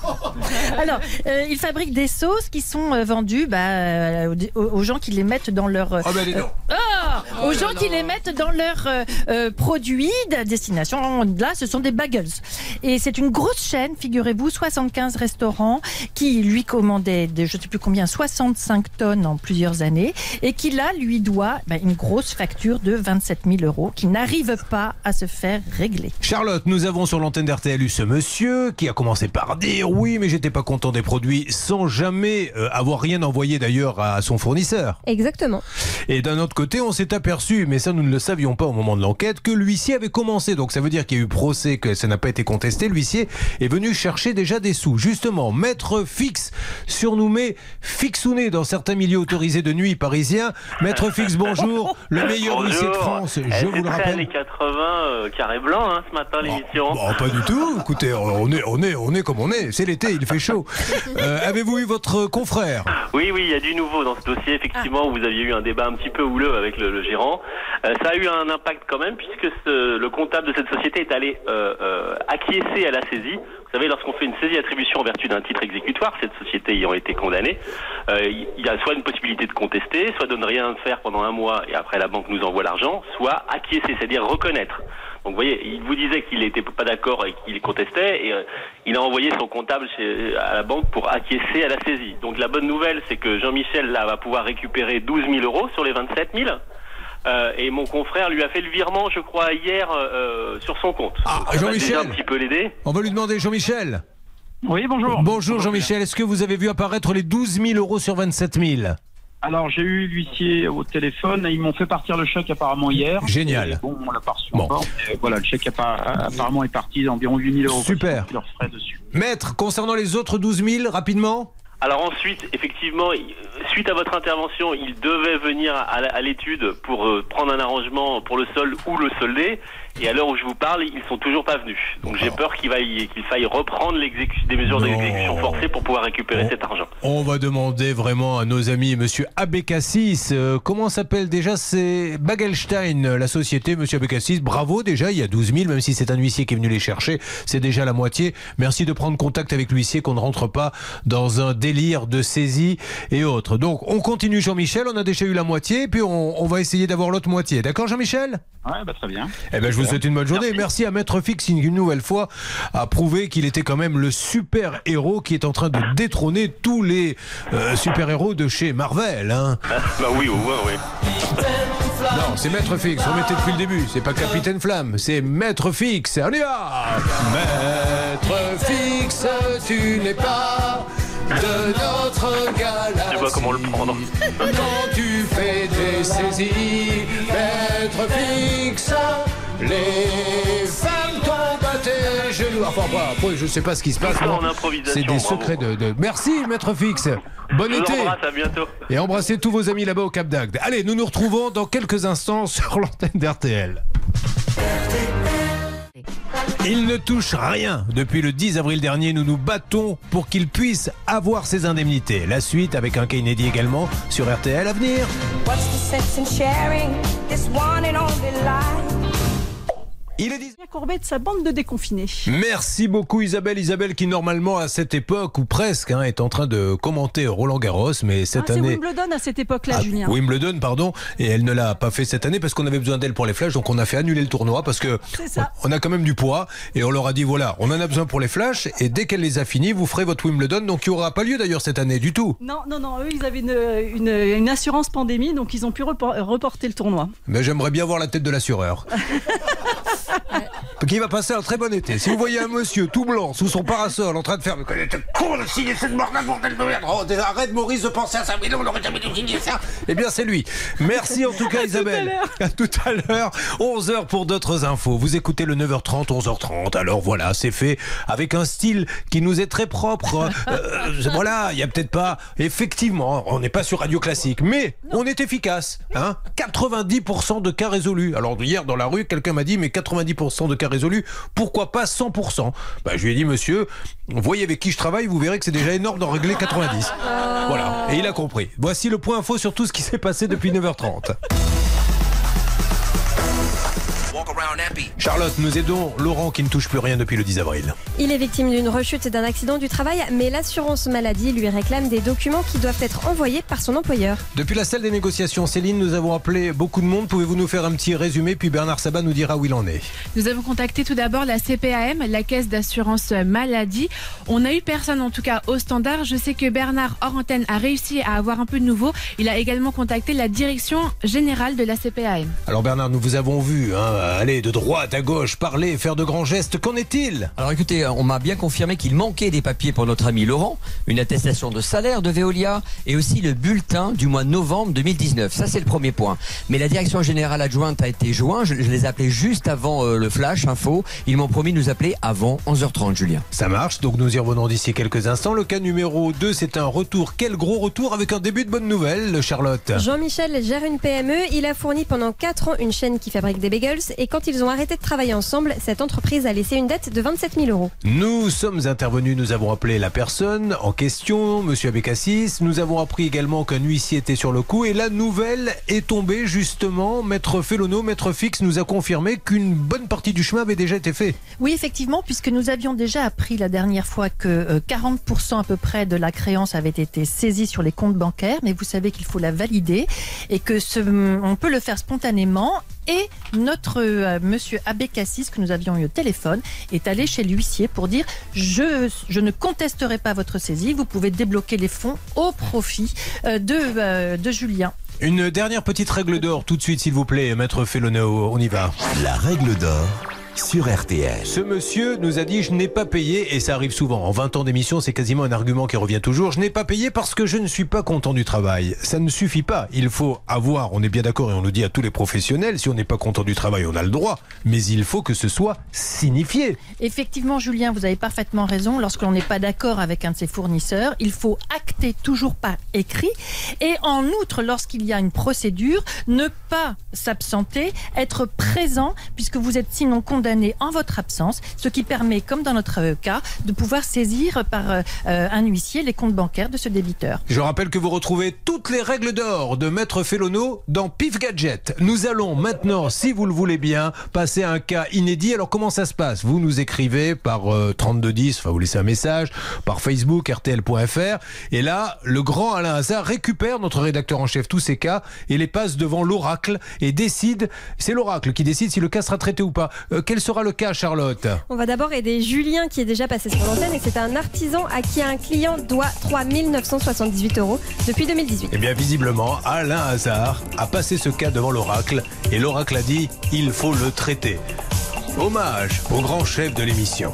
Alors, euh, il fabrique des sauces qui sont euh, vendues bah, euh, aux, aux gens qui les mettent dans leur... Euh, Ah ben allez, non. Ah pas aux gens qui les mettent dans leurs euh, euh, produits de destination. Là, ce sont des bagels. Et c'est une grosse chaîne, figurez-vous, soixante-quinze restaurants qui lui commandaient, de, je ne sais plus combien, soixante-cinq tonnes en plusieurs années et qui là lui doit bah, une grosse facture de vingt-sept mille euros qui n'arrive pas à se faire régler. Charlotte, nous avons sur l'antenne d'R T L eu ce monsieur qui a commencé par dire oui, mais j'étais pas content des produits sans jamais euh, avoir rien envoyé d'ailleurs à son fournisseur. Exactement. Et d'un autre côté, on s'est aperçu, mais ça nous ne le savions pas au moment de l'enquête, que l'huissier avait commencé. Donc ça veut dire qu'il y a eu procès, que ça n'a pas été contesté. L'huissier est venu chercher déjà des sous. Justement, Maître Fix, surnommé Fixounet dans certains milieux autorisés de nuit parisiens. Maître Fix, bonjour, le meilleur bonjour. huissier de France, je vous le rappelle. années quatre-vingts, euh, carré blanc hein, ce matin l'émission. Oh, oh, pas du tout. Écoutez, on est, on est, on est comme on est. C'est l'été, il fait chaud. Euh, avez-vous eu votre confrère? Oui, oui, il y a du nouveau dans ce dossier. Effectivement, vous aviez eu un débat un petit peu houleux avec le, le gérant. Euh, ça a eu un impact quand même, puisque ce, le comptable de cette société est allé euh, euh, acquiescer à la saisie. Vous savez, lorsqu'on fait une saisie attribution en vertu d'un titre exécutoire, cette société ayant été condamnée, euh, il y a soit une possibilité de contester, soit de ne rien faire pendant un mois et après la banque nous envoie l'argent, soit acquiescer, c'est-à-dire reconnaître. Donc vous voyez, il vous disait qu'il n'était pas d'accord et qu'il contestait, et euh, il a envoyé son comptable chez, à la banque pour acquiescer à la saisie. Donc la bonne nouvelle, c'est que Jean-Michel là va pouvoir récupérer douze mille euros sur les vingt-sept mille. Euh, et mon confrère lui a fait le virement, je crois, hier euh, sur son compte. Ah, Donc, Jean-Michel, un petit peu l'aider. On va lui demander, Jean-Michel. Oui, bonjour. Bonjour Jean-Michel, est-ce que vous avez vu apparaître les douze mille euros sur vingt-sept mille? Alors, j'ai eu l'huissier au téléphone et ils m'ont fait partir le chèque apparemment hier. Génial. Et bon, on l'a pas reçu Bon. encore. Mais voilà, le chèque apparemment est parti d'environ huit mille euros. Super. Leurs frais dessus. Maître, concernant les autres douze mille, rapidement. Alors ensuite, effectivement, suite à votre intervention, il devait venir à, à l'étude pour euh, prendre un arrangement pour le solde ou le solder. Et à l'heure où je vous parle, ils sont toujours pas venus. Donc j'ai peur qu'il faille, qu'il faille reprendre des mesures Non. d'exécution forcée pour pouvoir récupérer On- cet argent. On va demander vraiment à nos amis, monsieur Abécassis, euh, comment s'appelle déjà? C'est Bagelstein, la société, monsieur Abécassis. Bravo déjà, il y a douze mille, même si c'est un huissier qui est venu les chercher, c'est déjà la moitié. Merci de prendre contact avec l'huissier, qu'on ne rentre pas dans un délire de saisie et autres. Donc on continue Jean-Michel, on a déjà eu la moitié, puis on, on va essayer d'avoir l'autre moitié. D'accord Jean-Michel? Ouais, bah très bien. Eh ben, je vous souhaite une bonne journée. Merci, Merci à Maître Fix une nouvelle fois à prouver qu'il était quand même le super héros qui est en train de détrôner tous les euh, super héros de chez Marvel. Hein. Ah, bah oui, au moins, oui. Non, c'est Maître Fix. Remettez depuis le début. C'est pas Capitaine Flamme, c'est Maître Fix. On y va. Maître Fix, tu n'es pas de notre galaxie. Je sais pas comment le prendre. Quand tu fais des saisies, Maître Fix, les femmes tombent à tes genoux. Enfin, bah, après, je sais pas ce qui se passe. Tout ça moi. en improvisation, C'est des bravo. secrets de, de... Merci, Maître Fix. Bon Je vous été. embrasse, à bientôt. Et embrassez tous vos amis là-bas au Cap d'Agde. Allez, nous nous retrouvons dans quelques instants sur l'antenne d'R T L. Il ne touche rien. Depuis le dix avril dernier, nous nous battons pour qu'il puisse avoir ses indemnités. La suite avec un cas inédit également sur R T L à venir. What's the sense in sharing this one and only life? Il est dix... Courbet de sa bande de déconfinés. Merci beaucoup Isabelle. Isabelle qui normalement à cette époque ou presque hein, est en train de commenter Roland Garros, mais cette Ah, c'est année... Wimbledon à cette époque-là, Ah, Julien. Wimbledon, pardon, et elle ne l'a pas fait cette année parce qu'on avait besoin d'elle pour les flashs, donc on a fait annuler le tournoi parce que C'est ça. on a quand même du poids et on leur a dit voilà, on en a besoin pour les flashs et dès qu'elle les a finis, vous ferez votre Wimbledon, donc il n'y aura pas lieu d'ailleurs cette année du tout. Non, non, non, eux, ils avaient une, une, une assurance pandémie, donc ils ont pu repor- reporter le tournoi. Mais j'aimerais bien voir la tête de l'assureur. Qui va passer un très bon été. Si vous voyez un monsieur tout blanc sous son parasol en train de faire mais t'es con de signer cette bordel, bordel de merde. Oh, arrête Maurice de penser à ça. Mais non, on aurait jamais dû signer ça. Eh bien c'est lui. Merci en tout cas Isabelle. À tout à l'heure. onze heures pour d'autres infos. Vous écoutez le neuf heures trente, onze heures trente. Alors voilà, c'est fait avec un style qui nous est très propre. Euh, voilà, il y a peut-être pas. Effectivement, on n'est pas sur Radio Classique, mais on est efficace. Hein, quatre-vingt-dix pour cent de cas résolus. Alors hier dans la rue, quelqu'un m'a dit mais quatre-vingt-dix pour cent de cas résolus, pourquoi pas cent pour cent? Bah, je lui ai dit monsieur, voyez avec qui je travaille, vous verrez que c'est déjà énorme d'en régler quatre-vingt-dix. Voilà, et il a compris. Voici le point info sur tout ce qui s'est passé depuis neuf heures trente. Charlotte, nous aidons Laurent qui ne touche plus rien depuis le dix avril. Il est victime d'une rechute et d'un accident du travail, mais l'assurance maladie lui réclame des documents qui doivent être envoyés par son employeur. Depuis la salle des négociations, Céline, nous avons appelé beaucoup de monde. Pouvez-vous nous faire un petit résumé, puis Bernard Sabat nous dira où il en est. Nous avons contacté tout d'abord la C P A M, la caisse d'assurance maladie. On n'a eu personne en tout cas au standard. Je sais que Bernard, hors antenne, a réussi à avoir un peu de nouveau. Il a également contacté la direction générale de la C P A M. Alors Bernard, nous vous avons vu hein, aller de droite à gauche, parler, faire de grands gestes. Qu'en est-il? Alors écoutez, on m'a bien confirmé qu'il manquait des papiers pour notre ami Laurent, une attestation de salaire de Veolia et aussi le bulletin du mois de novembre deux mille dix-neuf. Ça c'est le premier point. Mais la direction générale adjointe a été jointe. Je, je les ai appelés juste avant euh, le flash info. Ils m'ont promis de nous appeler avant onze heures trente, Julien. Ça marche, donc nous y revenons d'ici quelques instants. Le cas numéro deux, c'est un retour. Quel gros retour avec un début de bonne nouvelle, Charlotte. Jean-Michel gère une P M E. Il a fourni pendant quatre ans une chaîne qui fabrique des bagels. Et quand ils ont arrêté de travailler ensemble, cette entreprise a laissé une dette de vingt-sept mille euros. Nous sommes intervenus, nous avons appelé la personne en question, monsieur Abécassis. Nous avons appris également qu'un huissier était sur le coup. Et la nouvelle est tombée justement. Maître Fellono, Maître Fix nous a confirmé qu'une bonne partie du chemin avait déjà été fait. Oui, effectivement, puisque nous avions déjà appris la dernière fois que quarante pour cent à peu près de la créance avait été saisie sur les comptes bancaires, mais vous savez qu'il faut la valider et que ce, on peut le faire spontanément. Et notre euh, monsieur Abécassis, que nous avions eu au téléphone, est allé chez l'huissier pour dire je, je ne contesterai pas votre saisie, vous pouvez débloquer les fonds au profit euh, de, euh, de Julien. Une dernière petite règle d'or tout de suite s'il vous plaît, Maître Fellono, on y va. La règle d'or sur R T L. Ce monsieur nous a dit je n'ai pas payé, et ça arrive souvent. En vingt ans d'émission, c'est quasiment un argument qui revient toujours. Je n'ai pas payé parce que je ne suis pas content du travail. Ça ne suffit pas. Il faut avoir, on est bien d'accord et on le dit à tous les professionnels, si on n'est pas content du travail, on a le droit. Mais il faut que ce soit signifié. Effectivement, Julien, vous avez parfaitement raison. Lorsque l'on n'est pas d'accord avec un de ses fournisseurs, il faut acter toujours par écrit. Et en outre, lorsqu'il y a une procédure, ne pas s'absenter, être présent, puisque vous êtes sinon condamné en votre absence, ce qui permet, comme dans notre cas, de pouvoir saisir par euh, un huissier les comptes bancaires de ce débiteur. Je rappelle que vous retrouvez toutes les règles d'or de Maître Fellono dans Pif Gadget. Nous allons maintenant, si vous le voulez bien, passer à un cas inédit. Alors comment ça se passe? Vous nous écrivez par euh, trente-deux dix, enfin vous laissez un message, par Facebook, R T L point F R, et là, le grand Alain Hazard récupère, notre rédacteur en chef, tous ces cas, et les passe devant l'oracle, et décide, c'est l'oracle qui décide si le cas sera traité ou pas. Euh, Quel sera le cas, Charlotte? On va d'abord aider Julien qui est déjà passé sur l'antenne et c'est un artisan à qui un client doit trois mille neuf cent soixante-dix-huit euros depuis deux mille dix-huit. Eh bien, visiblement, Alain Hazard a passé ce cas devant l'oracle et l'oracle a dit il faut le traiter. Hommage au grand chef de l'émission.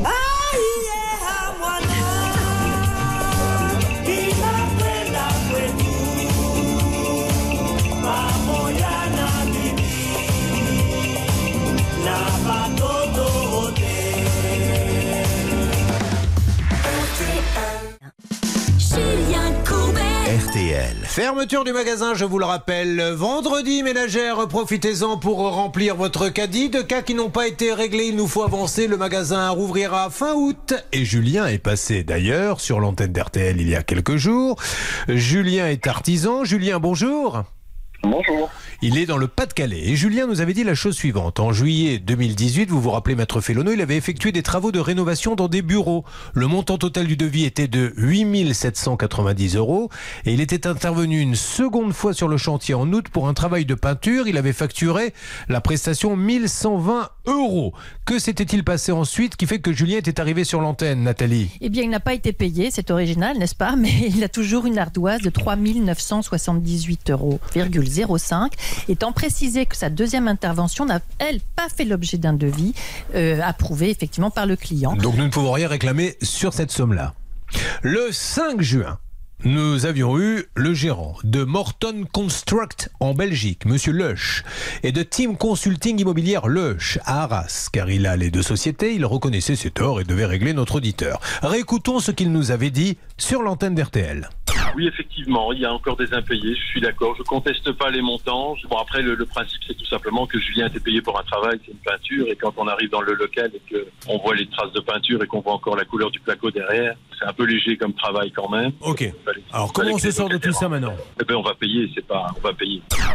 R T L. Fermeture du magasin, je vous le rappelle. Vendredi, ménagères, profitez-en pour remplir votre caddie. De cas qui n'ont pas été réglés, il nous faut avancer. Le magasin rouvrira fin août. Et Julien est passé d'ailleurs sur l'antenne d'R T L il y a quelques jours. Julien est artisan. Julien, bonjour. Bonjour. Il est dans le Pas-de-Calais. Et Julien nous avait dit la chose suivante. En juillet deux mille dix-huit, vous vous rappelez, Maître Fellono, il avait effectué des travaux de rénovation dans des bureaux. Le montant total du devis était de huit mille sept cent quatre-vingt-dix euros. Et il était intervenu une seconde fois sur le chantier en août pour un travail de peinture. Il avait facturé la prestation mille cent vingt euros. Que s'était-il passé ensuite qui fait que Julien était arrivé sur l'antenne, Nathalie? Eh bien, il n'a pas été payé, c'est original, n'est-ce pas? Mais il a toujours une ardoise de trois mille neuf cent soixante-dix-huit euros, zéro cinq, étant précisé que sa deuxième intervention n'a, elle, pas fait l'objet d'un devis euh, approuvé effectivement par le client. Donc nous ne pouvons rien réclamer sur cette somme-là. Le cinq juin, nous avions eu le gérant de Morton Construct en Belgique, Monsieur Leuch, et de Team Consulting Immobilière Leuch à Arras, car il a les deux sociétés, il reconnaissait ses torts et devait régler notre auditeur. Réécoutons ce qu'il nous avait dit sur l'antenne d'R T L. Oui, effectivement, il y a encore des impayés, je suis d'accord, je conteste pas les montants. Bon, après, le, le principe, c'est tout simplement que Julien était payé pour un travail, c'est une peinture, et quand on arrive dans le local et qu'on voit les traces de peinture et qu'on voit encore la couleur du placo derrière, c'est un peu léger comme travail quand même. Ok. Alors, comment on se sort de tout ça maintenant? Eh ben, on va payer, c'est pas, on va payer.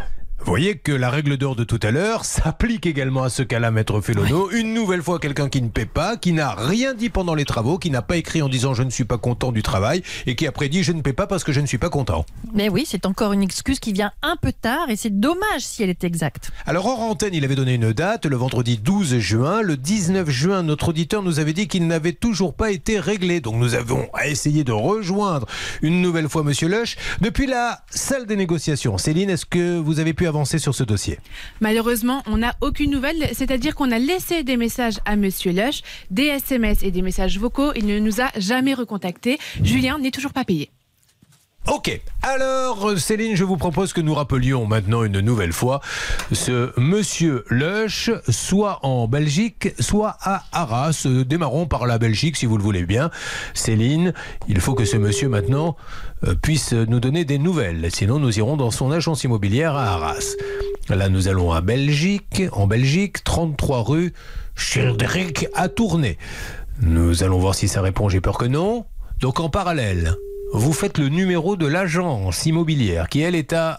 Vous voyez que la règle d'or de tout à l'heure s'applique également à ce cas-là, maître Félono. Oui. Une nouvelle fois, quelqu'un qui ne paie pas, qui n'a rien dit pendant les travaux, qui n'a pas écrit en disant je ne suis pas content du travail et qui après dit je ne paie pas parce que je ne suis pas content. Mais oui, c'est encore une excuse qui vient un peu tard et c'est dommage si elle est exacte. Alors hors antenne, il avait donné une date, le vendredi douze juin. Le dix-neuf juin, notre auditeur nous avait dit qu'il n'avait toujours pas été réglé. Donc nous avons essayé de rejoindre une nouvelle fois Monsieur Lush. Depuis la salle des négociations, Céline, est-ce que vous avez pu avancer sur ce dossier? Malheureusement, on n'a aucune nouvelle, c'est-à-dire qu'on a laissé des messages à Monsieur Lush, des S M S et des messages vocaux. Il ne nous a jamais recontactés. Julien n'est toujours pas payé. Ok, alors Céline, je vous propose que nous rappelions maintenant une nouvelle fois ce Monsieur Lush, soit en Belgique, soit à Arras. Démarrons par la Belgique si vous le voulez bien. Céline, il faut que ce monsieur maintenant puisse nous donner des nouvelles, sinon nous irons dans son agence immobilière à Arras. Là nous allons à Belgique, en Belgique, trente-trois rue Schilderic à Tournai. Nous allons voir si ça répond, j'ai peur que non. Donc en parallèle, vous faites le numéro de l'agence immobilière qui, elle, est à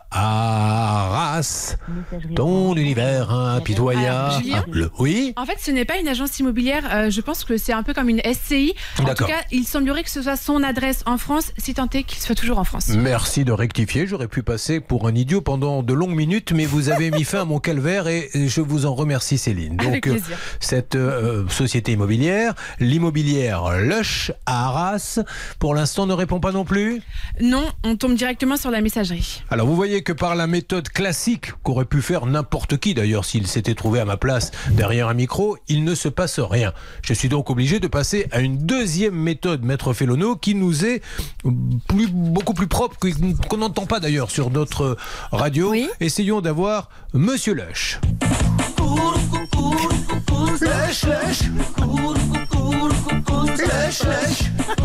Arras. Ton univers impitoyable. Julien, oui. En fait, ce n'est pas une agence immobilière. Euh, je pense que c'est un peu comme une S C I. En D'accord. tout cas, il semblerait que ce soit son adresse en France, si tant est qu'il soit toujours en France. Merci de rectifier. J'aurais pu passer pour un idiot pendant de longues minutes, mais vous avez mis fin à mon calvaire et je vous en remercie, Céline. Donc, Avec plaisir. euh, cette euh, société immobilière, l'immobilière Lush à Arras, pour l'instant ne répond pas non plus? Non, on tombe directement sur la messagerie. Alors vous voyez que par la méthode classique qu'aurait pu faire n'importe qui d'ailleurs s'il s'était trouvé à ma place derrière un micro, il ne se passe rien. Je suis donc obligé de passer à une deuxième méthode, maître Félono, qui nous est plus, beaucoup plus propre, qu'on n'entend pas d'ailleurs sur notre radio. Oui. Essayons d'avoir Monsieur Lush. Lush, Lush. Lush, Lush.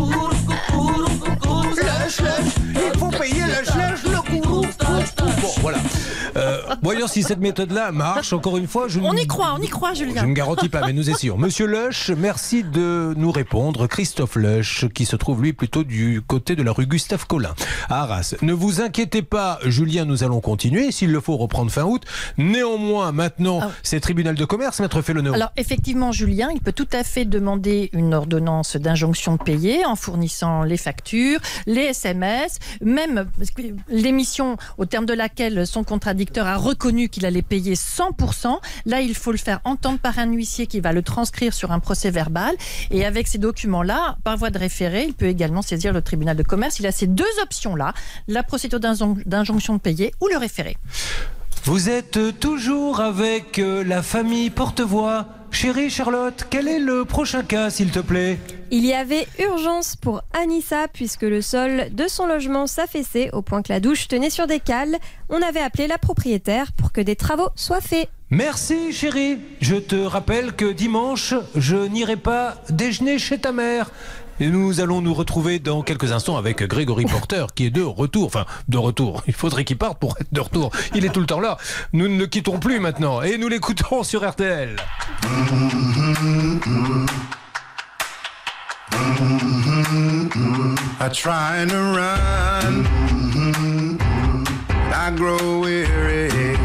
Lush, Lush. Il faut payer Lush, Lush, le courou. Bon, voilà. Euh, voyons si cette méthode-là marche. Encore une fois, je On ne... y croit, on y croit, Julien. Je ne garantis pas, mais nous essayons. Monsieur Lush, merci de nous répondre. Christophe Lush, qui se trouve lui plutôt du côté de la rue Gustave Collin, à Arras. Ne vous inquiétez pas, Julien, nous allons continuer. S'il le faut, reprendre fin août. Néanmoins, maintenant, ah. c'est tribunal de commerce, maître Félono. Alors, effectivement, Julien, il peut tout à fait demander une ordonnance d'injonction de payer en fournissant les factures, les S M S, même l'émission au terme de laquelle son contradicteur a reconnu qu'il allait payer cent pour cent. Là, il faut le faire entendre par un huissier qui va le transcrire sur un procès verbal. Et avec ces documents-là, par voie de référé, il peut également saisir le tribunal de commerce. Il a ces deux options-là, la procédure d'injonction de payer ou le référé. Vous êtes toujours avec la famille Portevoix. Chérie Charlotte, quel est le prochain cas, s'il te plaît? Il y avait urgence pour Anissa puisque le sol de son logement s'affaissait au point que la douche tenait sur des cales. On avait appelé la propriétaire pour que des travaux soient faits. Merci chérie. Je te rappelle que dimanche, je n'irai pas déjeuner chez ta mère. Et nous allons nous retrouver dans quelques instants avec Grégory Porter qui est de retour. Enfin, de retour. Il faudrait qu'il parte pour être de retour. Il est tout le temps là. Nous ne le quittons plus maintenant. Et nous l'écoutons sur R T L. I try to run, I grow weary.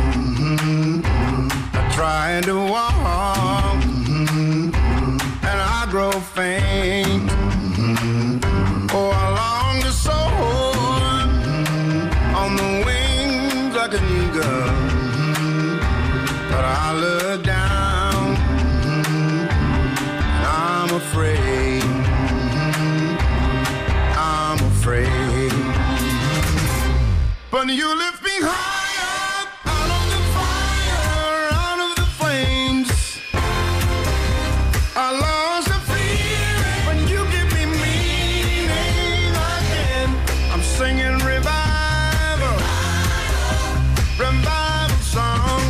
I try to walk, and I grow faint. Oh, I long to soar on the wings like an eagle, but I look down, and I'm afraid. I'm afraid. But you lift me higher, out of the fire, out of the flames. I lost the fear when you give me meaning again. I'm singing revival, revival song.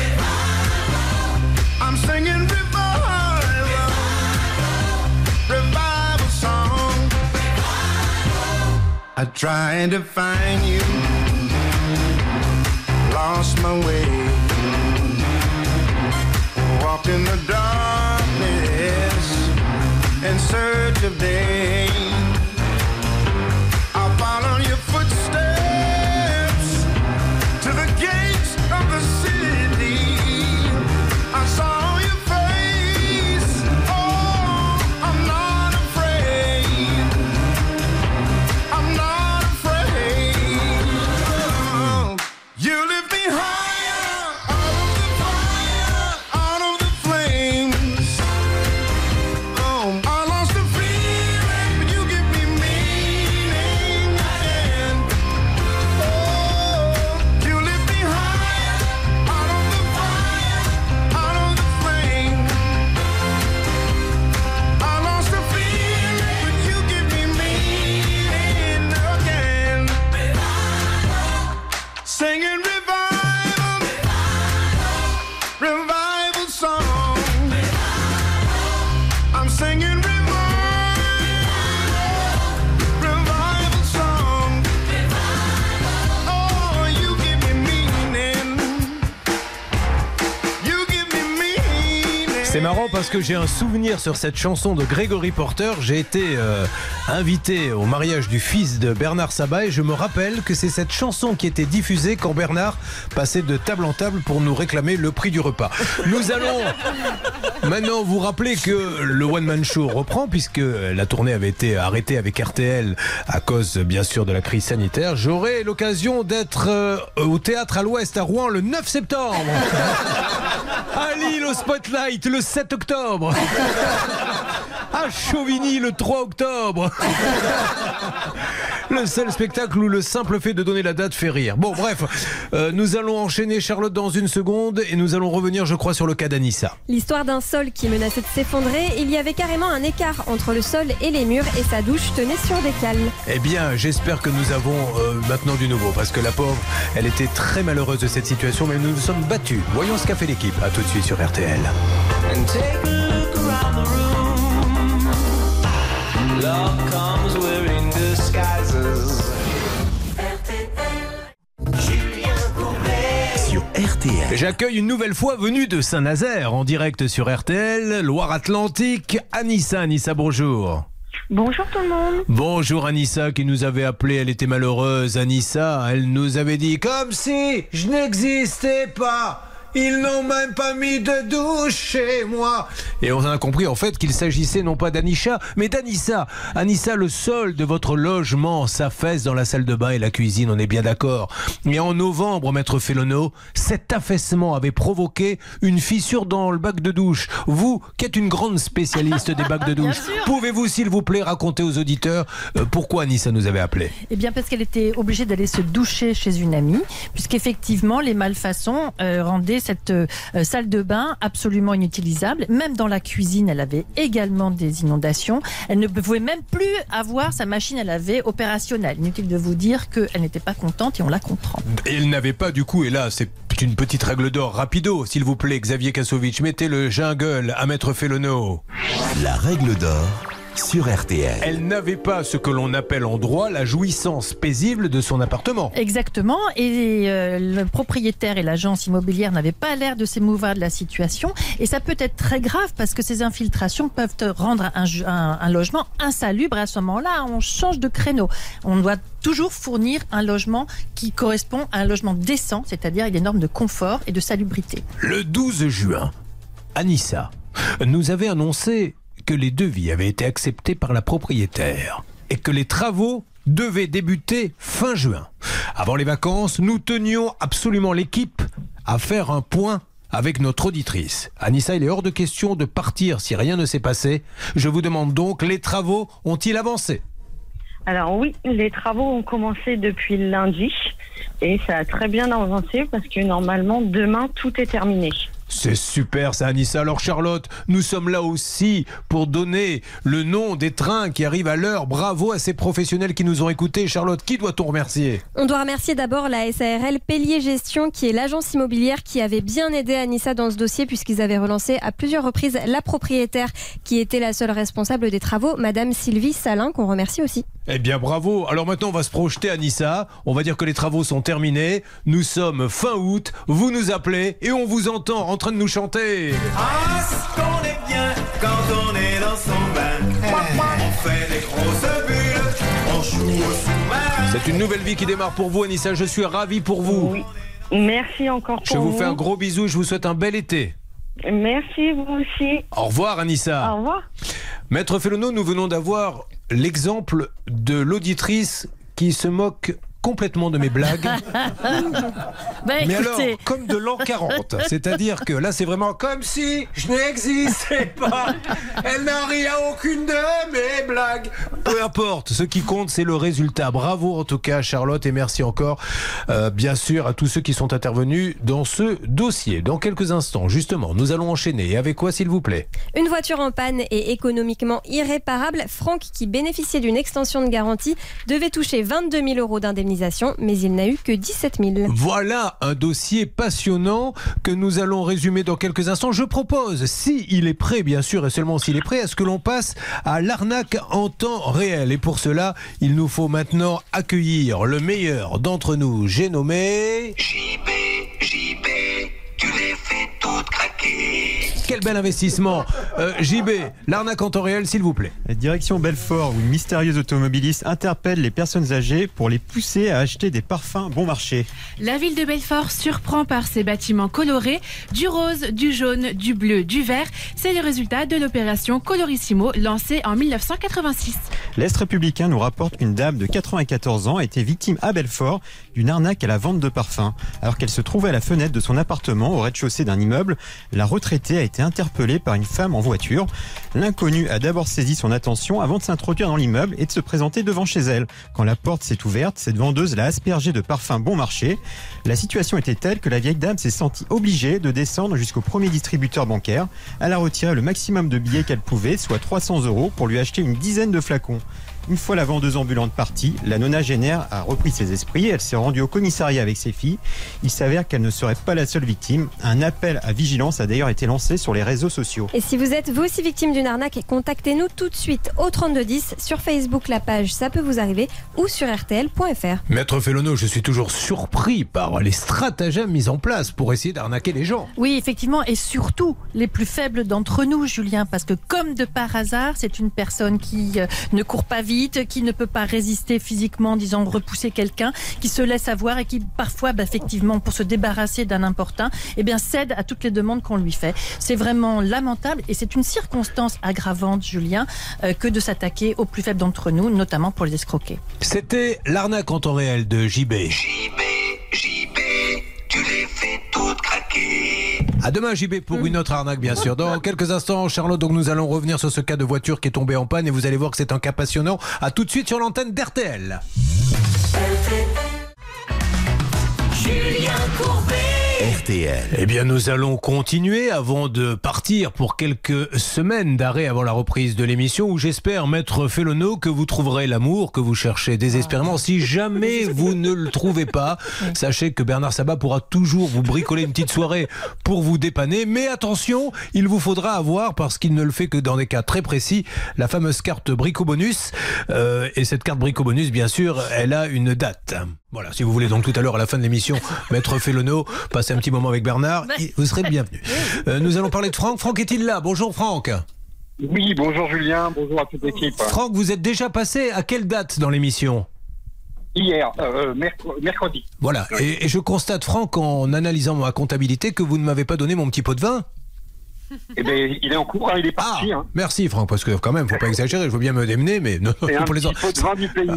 I'm singing revival, revival song. I tried to find you, lost my way, walked in the darkness in search of day. I followed your footsteps to the gates of the C'est marrant parce que j'ai un souvenir sur cette chanson de Gregory Porter. J'ai été euh, invité au mariage du fils de Bernard Sabat et je me rappelle que c'est cette chanson qui était diffusée quand Bernard passait de table en table pour nous réclamer le prix du repas. Nous allons maintenant vous rappeler que le One Man Show reprend puisque la tournée avait été arrêtée avec R T L à cause bien sûr de la crise sanitaire. J'aurai l'occasion d'être euh, au Théâtre à l'Ouest à Rouen le neuf septembre. À Lille au Spotlight le sept octobre. À Chauvigny le trois octobre. Le seul spectacle où le simple fait de donner la date fait rire. Bon, bref, euh, nous allons enchaîner Charlotte dans une seconde et nous allons revenir, je crois, sur le cas d'Anissa. L'histoire d'un sol qui menaçait de s'effondrer, il y avait carrément un écart entre le sol et les murs et sa douche tenait sur des cales. Eh bien, j'espère que nous avons euh, maintenant du nouveau parce que la pauvre, elle était très malheureuse de cette situation, mais nous nous sommes battus. Voyons ce qu'a fait l'équipe. À tout de suite sur R T L. Love comes wearing disguises. Sur R T L. J'accueille une nouvelle fois venue de Saint-Nazaire en direct sur R T L, Loire-Atlantique, Anissa. Anissa, bonjour. Bonjour tout le monde. Bonjour Anissa qui nous avait appelé, elle était malheureuse. Anissa, elle nous avait dit comme si je n'existais pas. Ils n'ont même pas mis de douche chez moi. Et on a compris en fait qu'il s'agissait non pas d'Anisha, mais d'Anissa. Anissa, le sol de votre logement s'affaisse dans la salle de bain et la cuisine, on est bien d'accord. Et en novembre, maître Félono, cet affaissement avait provoqué une fissure dans le bac de douche. Vous, qui êtes une grande spécialiste des bacs de douche, pouvez-vous s'il vous plaît raconter aux auditeurs euh, pourquoi Anissa nous avait appelé? Eh bien parce qu'elle était obligée d'aller se doucher chez une amie, puisqu'effectivement les malfaçons euh, rendaient cette euh, salle de bain absolument inutilisable. Même dans la cuisine, elle avait également des inondations. Elle ne pouvait même plus avoir sa machine à laver opérationnelle. Inutile de vous dire qu'elle n'était pas contente et on la comprend. Et elle n'avait pas du coup, et là c'est une petite règle d'or, rapido, s'il vous plaît, Xavier Kassovitch, mettez le jungle à maître Félono. La règle d'or sur R T L. Elle n'avait pas ce que l'on appelle en droit la jouissance paisible de son appartement. Exactement, et euh, le propriétaire et l'agence immobilière n'avaient pas l'air de s'émouvoir de la situation, et ça peut être très grave parce que ces infiltrations peuvent rendre un, un, un logement insalubre. À ce moment-là, on change de créneau. On doit toujours fournir un logement qui correspond à un logement décent, c'est-à-dire avec des normes de confort et de salubrité. Le douze juin, Anissa nous avait annoncé que les devis avaient été acceptés par la propriétaire et que les travaux devaient débuter fin juin. Avant les vacances, nous tenions absolument l'équipe à faire un point avec notre auditrice. Anissa, il est hors de question de partir si rien ne s'est passé. Je vous demande donc, les travaux ont-ils avancé ? Alors oui, les travaux ont commencé depuis lundi et ça a très bien avancé parce que normalement demain tout est terminé. C'est super ça, Anissa. Alors Charlotte, nous sommes là aussi pour donner le nom des trains qui arrivent à l'heure. Bravo à ces professionnels qui nous ont écoutés. Charlotte, qui doit-on remercier ? On doit remercier d'abord la S A R L Pellier Gestion, qui est l'agence immobilière qui avait bien aidé Anissa dans ce dossier puisqu'ils avaient relancé à plusieurs reprises la propriétaire qui était la seule responsable des travaux, Madame Sylvie Salin, qu'on remercie aussi. Eh bien bravo. Alors maintenant on va se projeter, Anissa. On va dire que les travaux sont terminés. Nous sommes fin août. Vous nous appelez et on vous entend en train de nous chanter. Ah, ce qu'on est bien quand on est dans son bain. On fait des grosses bulles, on joue au sous-marin. C'est une nouvelle vie qui démarre pour vous, Anissa. Je suis ravi pour vous. Oui. Merci encore pour Je vous vous. fais un gros bisou. Je vous souhaite un bel été. Merci, vous aussi. Au revoir, Anissa. Au revoir. Maître Félono, nous venons d'avoir l'exemple de l'auditrice qui se moque complètement de mes blagues. Ben, Mais écoutez... alors, comme de l'an quarante. C'est-à-dire que là, c'est vraiment comme si je n'existais pas. Elle n'a ri à aucune de mes blagues. Peu importe, ce qui compte, c'est le résultat. Bravo en tout cas, Charlotte, et merci encore, euh, bien sûr, à tous ceux qui sont intervenus dans ce dossier. Dans quelques instants, justement, nous allons enchaîner. Et avec quoi, s'il vous plaît ? Une voiture en panne et économiquement irréparable. Franck, qui bénéficiait d'une extension de garantie, devait toucher vingt-deux mille euros d'indemnisation, mais il n'a eu que dix-sept mille. Voilà un dossier passionnant que nous allons résumer dans quelques instants. Je propose, si il est prêt, bien sûr, et seulement s'il est prêt, à ce que l'on passe à l'arnaque en temps réel. Et pour cela, il nous faut maintenant accueillir le meilleur d'entre nous. J'ai nommé... J B, J B, tu les fais toutes craquer. Quel bel investissement. euh, J B, l'arnaque en temps réel, s'il vous plaît. La direction Belfort, où une mystérieuse automobiliste interpelle les personnes âgées pour les pousser à acheter des parfums bon marché. La ville de Belfort surprend par ses bâtiments colorés, du rose, du jaune, du bleu, du vert. C'est le résultat de l'opération Colorissimo lancée en mille neuf cent quatre-vingt-six. L'Est républicain nous rapporte qu'une dame de quatre-vingt-quatorze ans a été victime à Belfort d'une arnaque à la vente de parfums. Alors qu'elle se trouvait à la fenêtre de son appartement au rez-de-chaussée d'un immeuble, la retraitée a été interpellée par une femme en voiture. L'inconnu a d'abord saisi son attention avant de s'introduire dans l'immeuble et de se présenter devant chez elle. Quand la porte s'est ouverte, cette vendeuse l'a aspergée de parfums bon marché. La situation était telle que la vieille dame s'est sentie obligée de descendre jusqu'au premier distributeur bancaire. Elle a retiré le maximum de billets qu'elle pouvait, soit trois cents euros, pour lui acheter une dizaine de flacons. Une fois la vendeuse ambulante partie, la nonagénaire a repris ses esprits. Elle s'est rendue au commissariat avec ses filles. Il s'avère qu'elle ne serait pas la seule victime. Un appel à vigilance a d'ailleurs été lancé sur les réseaux sociaux. Et si vous êtes vous aussi victime d'une arnaque, contactez-nous tout de suite au trente-deux dix, sur Facebook la page Ça peut vous arriver ou sur R T L point F R. Maître Fellono, je suis toujours surpris par les stratagèmes mis en place pour essayer d'arnaquer les gens. Oui, effectivement, et surtout les plus faibles d'entre nous, Julien, parce que comme de par hasard, c'est une personne qui euh, ne court pas vite, qui ne peut pas résister physiquement, disons, repousser quelqu'un, qui se laisse avoir et qui parfois, bah, effectivement, pour se débarrasser d'un importun, eh bien, cède à toutes les demandes qu'on lui fait. C'est vraiment lamentable et c'est une circonstance aggravante, Julien, euh, que de s'attaquer aux plus faibles d'entre nous, notamment pour les escroquer. C'était l'arnaque en temps réel de J B. J B, J B, tu les fais toutes craquer. À demain J B pour une autre arnaque bien sûr. Dans quelques instants Charlotte, donc nous allons revenir sur ce cas de voiture qui est tombé en panne et vous allez voir que c'est un cas passionnant. À tout de suite sur l'antenne d'R T L. Julien Courbet. R T L. Eh bien, nous allons continuer avant de partir pour quelques semaines d'arrêt avant la reprise de l'émission où j'espère, Maître Fellono, que vous trouverez l'amour que vous cherchez désespérément. Si jamais vous ne le trouvez pas, sachez que Bernard Sabat pourra toujours vous bricoler une petite soirée pour vous dépanner. Mais attention, il vous faudra avoir, parce qu'il ne le fait que dans des cas très précis, la fameuse carte Brico Bonus. Euh, et cette carte Brico Bonus, bien sûr, elle a une date. Voilà, si vous voulez donc tout à l'heure à la fin de l'émission, Maître Fellono, passer un petit moment avec Bernard, vous serez le bienvenu. Euh, nous allons parler de Franck. Franck est-il là? Bonjour Franck. Oui, bonjour Julien, bonjour à toute l'équipe. Franck, vous êtes déjà passé à quelle date dans l'émission? Hier, euh, mercredi. Voilà, et, et je constate Franck en analysant ma comptabilité que vous ne m'avez pas donné mon petit pot de vin. Eh bien, il est en cours, hein, il est parti. Ah, hein. Merci Franck, parce que quand même, faut pas exagérer, je veux bien me démener, mais non, c'est un pour les petit pot de vin du pays.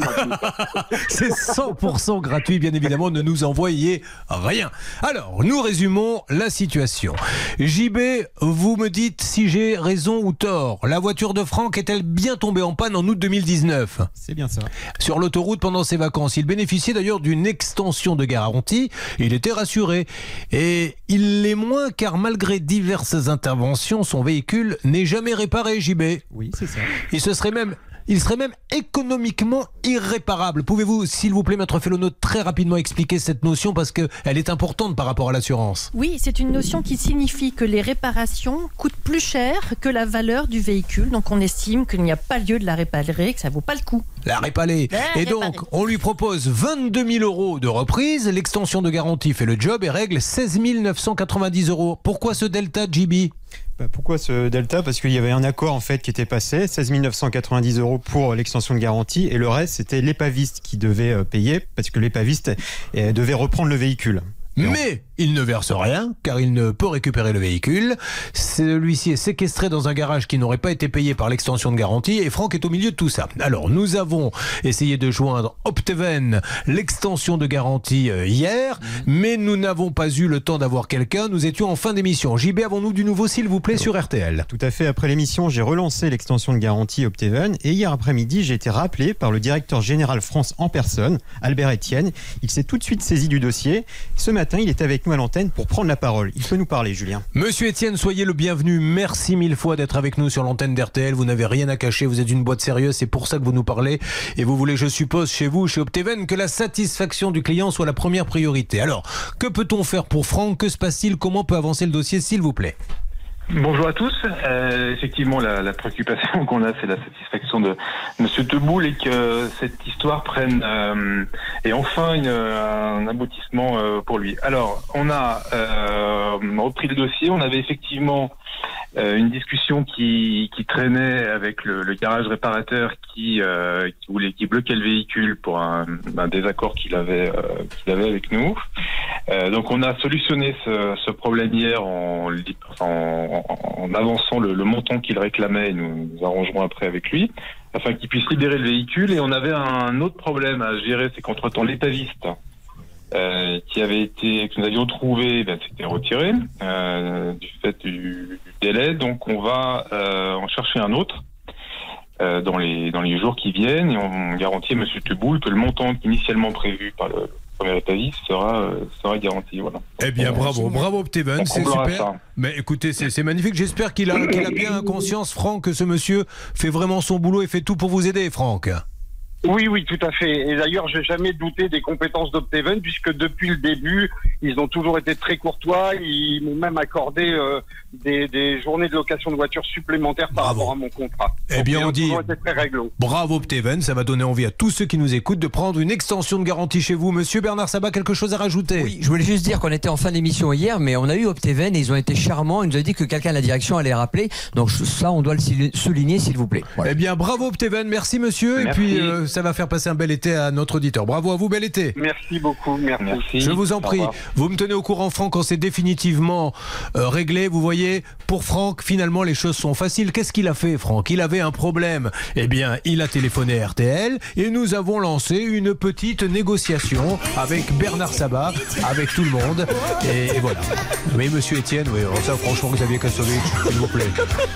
C'est cent pour cent gratuit, bien évidemment, ne nous envoyez rien. Alors, nous résumons la situation. J B, vous me dites si j'ai raison ou tort. La voiture de Franck est-elle bien tombée en panne en août deux mille dix-neuf? C'est bien ça. Sur l'autoroute pendant ses vacances, il bénéficiait d'ailleurs d'une extension de garantie. Il était rassuré. Et il l'est moins car malgré diverses interventions, son véhicule n'est jamais réparé, J B. Oui, c'est ça. Il se serait même, il serait même économiquement irréparable. Pouvez-vous, s'il vous plaît, Maître Fellono, très rapidement expliquer cette notion parce qu'elle est importante par rapport à l'assurance? Oui, c'est une notion qui signifie que les réparations coûtent plus cher que la valeur du véhicule. Donc on estime qu'il n'y a pas lieu de la réparer, que ça ne vaut pas le coup. La réparer. La et donc, réparer. on lui propose vingt-deux mille euros de reprise. L'extension de garantie fait le job et règle seize mille neuf cent quatre-vingt-dix euros. Pourquoi ce delta, J B? Bah pourquoi ce delta? Parce qu'il y avait un accord en fait qui était passé, seize mille neuf cent quatre-vingt-dix euros pour l'extension de garantie et le reste c'était l'épaviste qui devait euh, payer parce que l'épaviste euh, devait reprendre le véhicule. Mais il ne verse rien car il ne peut récupérer le véhicule. Celui-ci est séquestré dans un garage qui n'aurait pas été payé par l'extension de garantie et Franck est au milieu de tout ça. Alors nous avons essayé de joindre Opteven, l'extension de garantie euh, hier, mmh. mais nous n'avons pas eu le temps d'avoir quelqu'un. Nous étions en fin d'émission. J B, avons-nous du nouveau s'il vous plaît sur R T L? Tout à fait. Après l'émission, j'ai relancé l'extension de garantie Opteven et hier après-midi, j'ai été rappelé par le directeur général France en personne, Albert Etienne. Il s'est tout de suite saisi du dossier. Ce matin, il est avec nous à l'antenne pour prendre la parole. Il peut nous parler, Julien. Monsieur Etienne, soyez le bienvenu. Merci mille fois d'être avec nous sur l'antenne d'R T L. Vous n'avez rien à cacher, vous êtes une boîte sérieuse, c'est pour ça que vous nous parlez. Et vous voulez, je suppose, chez vous, chez Opteven, que la satisfaction du client soit la première priorité. Alors, que peut-on faire pour Franck? Que se passe-t-il? Comment peut avancer le dossier, s'il vous plaît? Bonjour à tous. Euh, effectivement, la, la préoccupation qu'on a, c'est la satisfaction de Monsieur Teboul et que cette histoire prenne euh, et enfin une, un aboutissement euh, pour lui. Alors, on a euh, repris le dossier. On avait effectivement euh, une discussion qui, qui traînait avec le, le garage réparateur qui, euh, qui voulait qui bloquait le véhicule pour un, un désaccord qu'il avait euh, qu'il avait avec nous. Euh, donc on a solutionné ce, ce problème hier en, en, en avançant le, le montant qu'il réclamait, et nous nous arrangerons après avec lui, afin qu'il puisse libérer le véhicule. Et on avait un autre problème à gérer, c'est qu'entre-temps l'étaviste euh, qui avait été, que nous avions trouvé, ben, s'était retiré euh, du fait du, du délai. Donc on va euh, en chercher un autre euh, dans les dans les jours qui viennent, et on garantit à Monsieur Teboul que le montant initialement prévu par le premier étaviste sera euh, sera garanti. Voilà. Eh bien, bravo, bravo Steven, c'est super. Ça. Mais écoutez, c'est, c'est magnifique. J'espère qu'il a, qu'il a bien conscience, Franck, que ce monsieur fait vraiment son boulot et fait tout pour vous aider, Franck. Oui, oui, tout à fait. Et d'ailleurs, j'ai jamais douté des compétences d'Opteven, puisque depuis le début, ils ont toujours été très courtois. Ils m'ont même accordé euh, des, des journées de location de voitures supplémentaires par bravo. rapport à mon contrat. Eh Donc, bien, ils on ont dit toujours été très réglo. Bravo Opteven, ça va donner envie à tous ceux qui nous écoutent de prendre une extension de garantie chez vous. Monsieur Bernard Sabat, quelque chose à rajouter? Oui, je voulais juste dire qu'on était en fin d'émission hier, mais on a eu Opteven et ils ont été charmants. Ils nous ont dit que quelqu'un à la direction allait rappeler. Donc ça, on doit le souligner, s'il vous plaît. Voilà. Eh bien, bravo Opteven, merci monsieur. Merci. Et puis, euh, ça va faire passer un bel été à notre auditeur. Bravo à vous, bel été. Merci beaucoup, merci. merci. Je vous en prie. Vous me tenez au courant, Franck, quand c'est définitivement euh, réglé. Vous voyez, pour Franck, finalement, les choses sont faciles. Qu'est-ce qu'il a fait, Franck? Il avait un problème. Eh bien, il a téléphoné à R T L et nous avons lancé une petite négociation avec Bernard Sabat, avec tout le monde. Et, et voilà. Oui, monsieur Étienne, oui, alors ça, franchement, Xavier Kasovic, s'il vous plaît.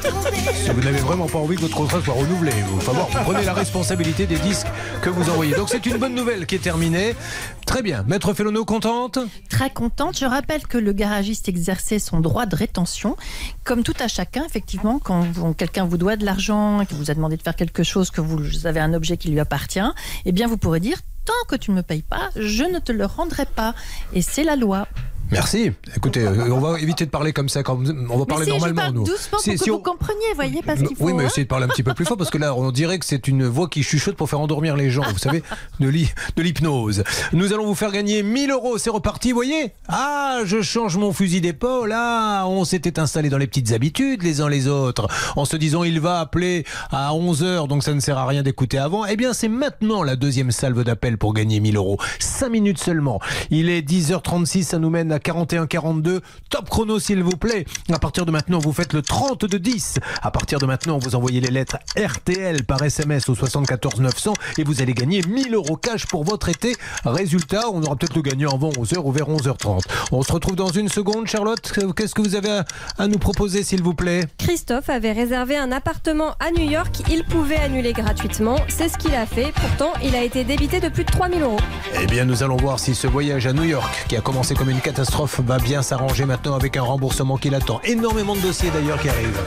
Si vous n'avez vraiment pas envie que votre contrat soit renouvelé, il faut savoir, vous prenez la responsabilité des disques que vous envoyez. Donc, c'est une bonne nouvelle qui est terminée. Très bien. Maître Fellono, contente? Très contente. Je rappelle que le garagiste exerçait son droit de rétention. Comme tout à chacun, effectivement, quand vous, quelqu'un vous doit de l'argent, qui vous a demandé de faire quelque chose, que vous avez un objet qui lui appartient, eh bien, vous pourrez dire, tant que tu ne me payes pas, je ne te le rendrai pas. Et c'est la loi. Merci. Écoutez, on va éviter de parler comme ça. Quand on va parler si, normalement, je parle nous. doucement si, pour si que on... vous compreniez, voyez, parce qu'il faut. Oui, mais hein. essayez de parler un petit peu plus fort parce que là, on dirait que c'est une voix qui chuchote pour faire endormir les gens. Vous savez, de, l'hy- de l'hypnose. Nous allons vous faire gagner mille euros. C'est reparti, voyez. Ah, je change mon fusil d'épaule. Ah, on s'était installé dans les petites habitudes les uns les autres, en se disant il va appeler à onze heures, donc ça ne sert à rien d'écouter avant. Eh bien, c'est maintenant la deuxième salve d'appel pour gagner mille euros. cinq minutes seulement. Il est dix heures trente-six, ça nous mène à quarante et un quarante-deux. Top chrono, s'il vous plaît. À partir de maintenant, vous faites le trente de dix. À partir de maintenant, vous envoyez les lettres R T L par S M S au soixante-quatorze neuf cents et vous allez gagner mille euros cash pour votre été. Résultat, on aura peut-être le gagnant avant onze heures ou vers onze heures trente. On se retrouve dans une seconde. Charlotte, qu'est-ce que vous avez à, à nous proposer, s'il vous plaît? Christophe avait réservé un appartement à New York. Il pouvait annuler gratuitement. C'est ce qu'il a fait. Pourtant, il a été débité de plus de trois mille euros. Eh bien, nous allons voir si ce voyage à New York, qui a commencé comme une catastrophe, va bien s'arranger maintenant avec un remboursement qui l'attend. Énormément de dossiers d'ailleurs qui arrivent.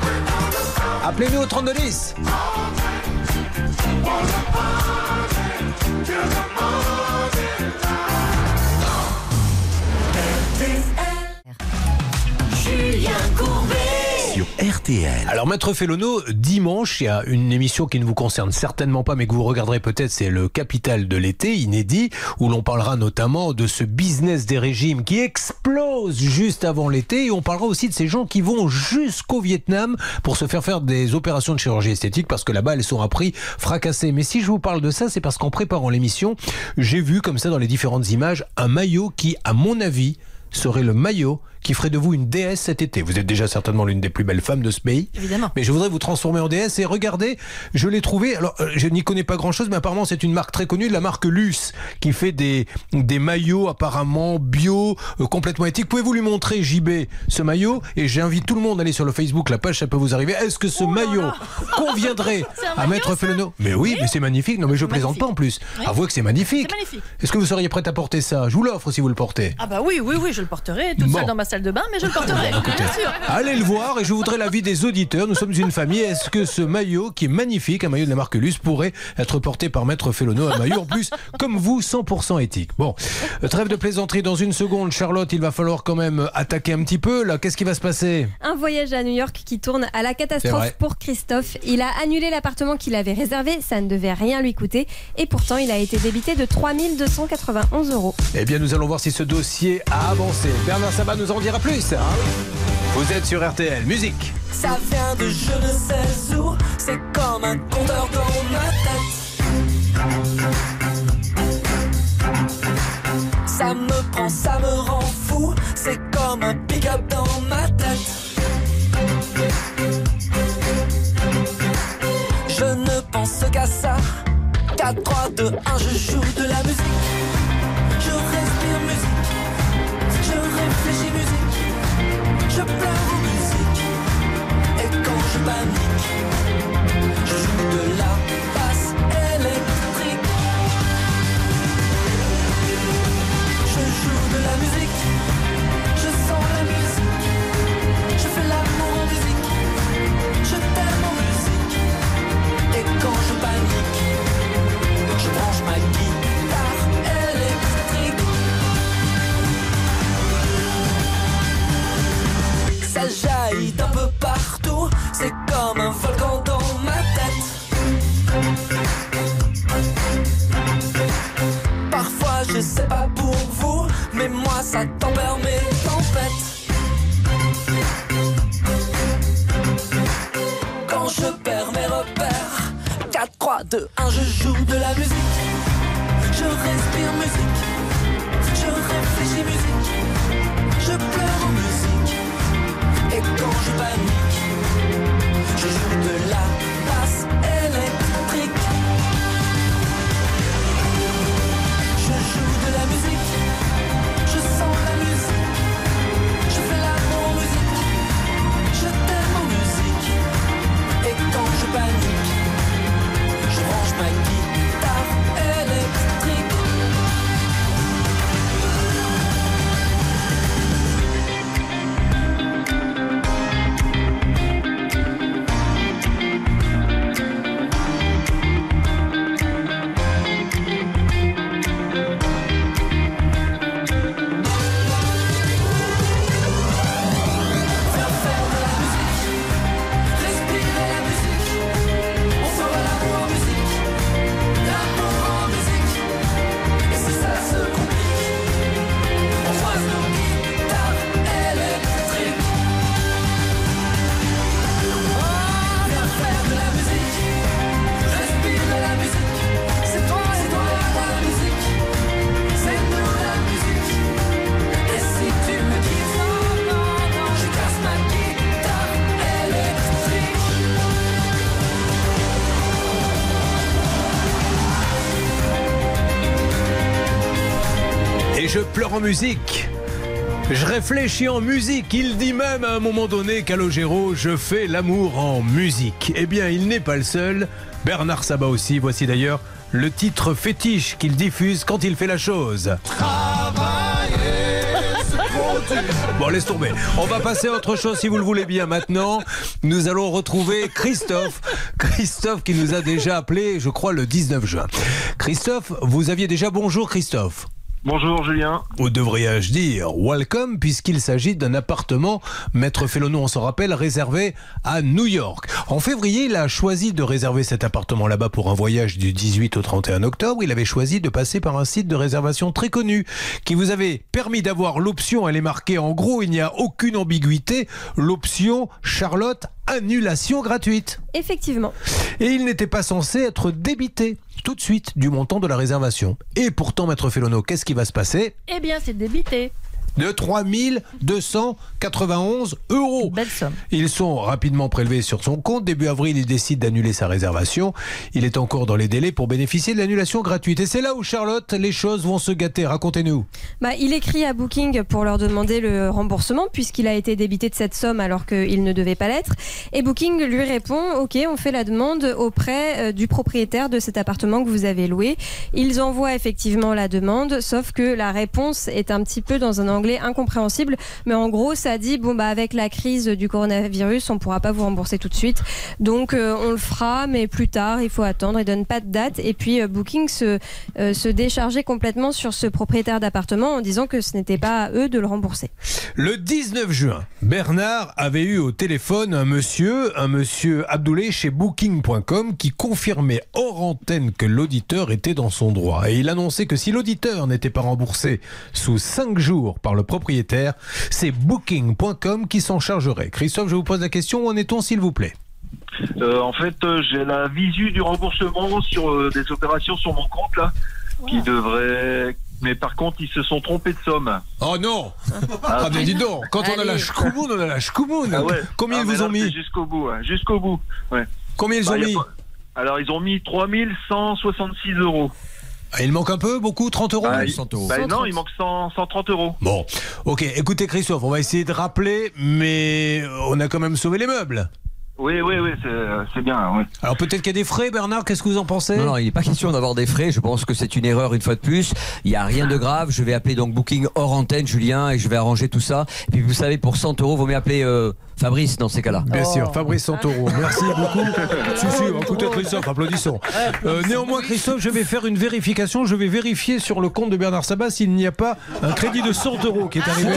Appelez-nous au trente-deux dix. Julien Courbet sur R T L. Alors Maître Fellono, dimanche, il y a une émission qui ne vous concerne certainement pas, mais que vous regarderez peut-être, c'est le Capital de l'été, inédit, où l'on parlera notamment de ce business des régimes qui explose juste avant l'été, et on parlera aussi de ces gens qui vont jusqu'au Vietnam pour se faire faire des opérations de chirurgie esthétique, parce que là-bas, elles sont à prix fracassé. Mais si je vous parle de ça, c'est parce qu'en préparant l'émission, j'ai vu comme ça dans les différentes images un maillot qui, à mon avis, serait le maillot qui ferait de vous une déesse cet été. Vous êtes déjà certainement l'une des plus belles femmes de ce pays. Évidemment. Mais je voudrais vous transformer en déesse et regardez, je l'ai trouvé, alors je n'y connais pas grand chose, mais apparemment c'est une marque très connue, la marque Luce, qui fait des, des maillots apparemment bio, euh, complètement éthiques. Pouvez-vous lui montrer, J B, ce maillot? Et j'invite tout le monde à aller sur le Facebook, la page, ça peut vous arriver. Est-ce que ce oh maillot là là. conviendrait à Maître Fellono? Mais oui, oui, mais c'est magnifique. Non mais je plaisante pas en plus. Oui. Avouez que c'est magnifique. C'est magnifique. Est-ce que vous seriez prête à porter ça? Je vous l'offre si vous le portez. Ah bah oui, oui, oui, je le porterai toute bon. seule dans ma salle de bain, mais je le porterai. Écoutez, bien sûr. Allez le voir et je voudrais l'avis des auditeurs. Nous sommes une famille. Est-ce que ce maillot, qui est magnifique, un maillot de la marque Luce, pourrait être porté par Maître Fellono, un maillot en plus, comme vous, cent pour cent éthique? Bon, trêve de plaisanterie. Dans une seconde, Charlotte, il va falloir quand même attaquer un petit peu. Là, qu'est-ce qui va se passer? Un voyage à New York qui tourne à la catastrophe pour Christophe. Il a annulé l'appartement qu'il avait réservé. Ça ne devait rien lui coûter. Et pourtant, il a été débité de trois mille deux cent quatre-vingt-onze euros. Eh bien, nous allons voir si ce dossier a avancé. Bernard Sabat nous en dira plus. Hein. Vous êtes sur R T L, musique. Ça vient de je ne sais où, c'est comme un compteur dans ma tête. Ça me prend, ça me rend fou, c'est comme un pick-up dans ma tête. Je ne pense qu'à ça, quatre, trois, deux, un, je joue de la musique. Je respire musique, je réfléchis musique, je pleure en musique. Et quand je panique, je joue de la basse électrique. Je joue de la musique, je sens la musique, je fais l'amour en musique, je t'aime en musique. Et quand je panique, je branche ma guitare électrique. Ça jaillit d'un peu partout, c'est comme un volcan dans ma tête. Parfois je sais pas pour vous, mais moi ça tempère mes tempêtes. Quand je perds mes repères, quatre, trois, deux, un, je joue de la musique. Je respire musique, je réfléchis musique, je pleure en musique. Et quand je panique, je joue de la basse électrique. Je joue de la musique, je sens la musique, je fais l'amour en musique, je t'aime en musique. Et quand je panique, je range ma guitare électrique. Et je pleure en musique. Je réfléchis en musique. Il dit même à un moment donné, Calogero, je fais l'amour en musique. Eh bien, il n'est pas le seul. Bernard Sabat aussi. Voici d'ailleurs le titre fétiche qu'il diffuse quand il fait la chose. Bon, laisse tomber. On va passer à autre chose si vous le voulez bien. Maintenant, nous allons retrouver Christophe. Christophe qui nous a déjà appelé, je crois, le dix-neuf juin. Christophe, vous aviez déjà bonjour Christophe. Bonjour Julien. Ou devrais-je dire welcome, puisqu'il s'agit d'un appartement, Maître Félonon, on s'en rappelle, réservé à New York. En février, il a choisi de réserver cet appartement là-bas pour un voyage du dix-huit au trente et un octobre. Il avait choisi de passer par un site de réservation très connu qui vous avait permis d'avoir l'option, elle est marquée en gros, il n'y a aucune ambiguïté, l'option Charlotte annulation gratuite. Effectivement. Et il n'était pas censé être débité tout de suite du montant de la réservation. Et pourtant, Maître Félonon, qu'est-ce qui va se passer ? Eh bien, c'est débité. De trois mille deux cent quatre-vingt-onze euros. Belle somme. Ils sont rapidement prélevés sur son compte. Début avril, il décide d'annuler sa réservation. Il est encore dans les délais pour bénéficier de l'annulation gratuite. Et c'est là où, Charlotte, les choses vont se gâter. Racontez-nous. Bah, il écrit à Booking pour leur demander le remboursement puisqu'il a été débité de cette somme alors qu'il ne devait pas l'être. Et Booking lui répond « Ok, on fait la demande auprès du propriétaire de cet appartement que vous avez loué. » Ils envoient effectivement la demande, sauf que la réponse est un petit peu dans un anglais incompréhensible, mais en gros ça dit bon bah avec la crise du coronavirus on pourra pas vous rembourser tout de suite, donc euh, on le fera mais plus tard, il faut attendre. Ils donnent pas de date et puis euh, Booking se, euh, se déchargeait complètement sur ce propriétaire d'appartement en disant que ce n'était pas à eux de le rembourser. Le dix-neuf juin, Bernard avait eu au téléphone un monsieur, un monsieur Abdoulé chez Booking point com qui confirmait hors antenne que l'auditeur était dans son droit et il annonçait que si l'auditeur n'était pas remboursé sous cinq jours par par le propriétaire. C'est booking point com qui s'en chargerait. Christophe, je vous pose la question, où en est-on s'il vous plaît ? Euh, en fait, euh, j'ai la visu du remboursement sur euh, des opérations sur mon compte là, wow. qui devrait. Mais par contre, ils se sont trompés de somme. Oh non. Ah, ah mais dis donc, quand Allez. on a la chkoumoun, on a la chkoumoun. Ah ouais. Combien ah, ils vous ont mis ? Jusqu'au bout, hein. jusqu'au bout. Ouais. Combien ils bah, ont mis pas... Alors, ils ont mis trois mille cent soixante-six euros. Ah, il manque un peu, beaucoup, trente euros bah, cent euros. Bah, non, il manque cent, cent trente euros. Bon, ok, écoutez Christophe, on va essayer de rappeler, mais on a quand même sauvé les meubles. Oui, oui, oui, c'est, c'est bien. Oui. Alors peut-être qu'il y a des frais, Bernard, qu'est-ce que vous en pensez ? Non, non, il n'est pas question d'avoir des frais, je pense que c'est une erreur une fois de plus. Il n'y a rien de grave, je vais appeler donc Booking hors antenne, Julien, et je vais arranger tout ça. Et puis vous savez, pour cent euros, vaut mieux appeler euh, Fabrice dans ces cas-là. Bien oh. sûr, Fabrice cent euros. Merci beaucoup. Si, si, écoutez Christophe, applaudissons. Euh, néanmoins, Christophe, je vais faire une vérification, je vais vérifier sur le compte de Bernard Sabat s'il n'y a pas un crédit de cent euros qui est arrivé.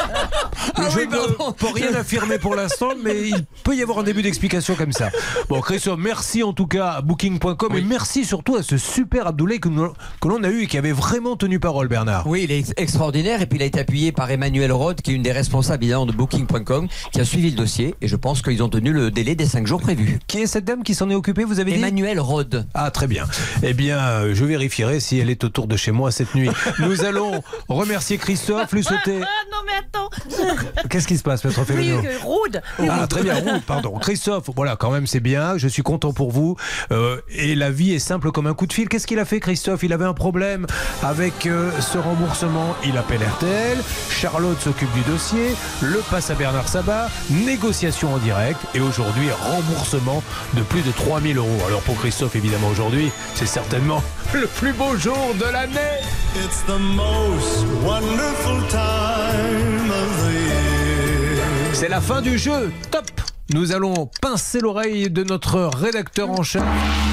Ah je oui, ne peux rien affirmer pour l'instant, mais il peut y avoir un début d'explication comme ça. Bon, Christophe, merci en tout cas à booking point com oui. et merci surtout à ce super Abdoulaye que, nous, que l'on a eu et qui avait vraiment tenu parole, Bernard. Oui, il est extraordinaire et puis il a été appuyé par Emmanuel Rode, qui est une des responsables évidemment de booking point com, qui a suivi le dossier et je pense qu'ils ont tenu le délai des cinq jours prévus. Qui est cette dame qui s'en est occupée, vous avez dit ? Emmanuel Rode. Ah, très bien. Eh bien, je vérifierai si elle est autour de chez moi cette nuit. Nous allons remercier Christophe, lui souhaiter... Ah, non mais attends. Qu'est-ce qui se passe, Maître Féléno ? Oui, euh, Rode. Ah, très bien, Rode, pardon. Christophe, voilà, quand même, c'est bien. Je suis content pour vous. Euh, et la vie est simple comme un coup de fil. Qu'est-ce qu'il a fait, Christophe ? Il avait un problème avec euh, ce remboursement. Il appelle R T L. Charlotte s'occupe du dossier. Le passe à Bernard Sabat. Négociation en direct. Et aujourd'hui, remboursement de plus de trois mille euros. Alors pour Christophe, évidemment, aujourd'hui, c'est certainement le plus beau jour de l'année. It's the most wonderful time of the year. C'est la fin du jeu. Top. Nous allons pincer l'oreille de notre rédacteur en chef.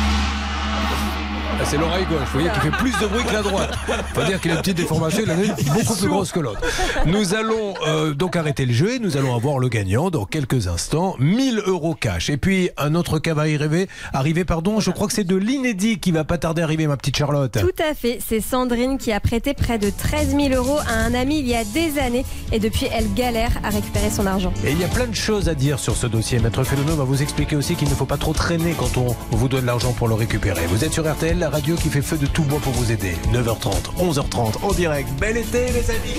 Ah, c'est l'oreille gauche, vous voyez, qui fait plus de bruit que la droite. Faut dire qu'il a une petite déformation, il en a une beaucoup plus grosse que l'autre. Nous allons euh, donc arrêter le jeu et nous allons avoir le gagnant dans quelques instants. mille euros cash. Et puis un autre cas va arriver, arriver pardon, je crois que c'est de l'inédit qui va pas tarder à arriver, ma petite Charlotte. Tout à fait, c'est Sandrine qui a prêté près de treize mille euros à un ami il y a des années et depuis elle galère à récupérer son argent. Et il y a plein de choses à dire sur ce dossier. Maître Féléno va vous expliquer aussi qu'il ne faut pas trop traîner quand on vous donne l'argent pour le récupérer. Vous êtes sur R T L, la radio qui fait feu de tout bois pour vous aider. neuf heures trente, onze heures trente, en direct. Bel été, les amis.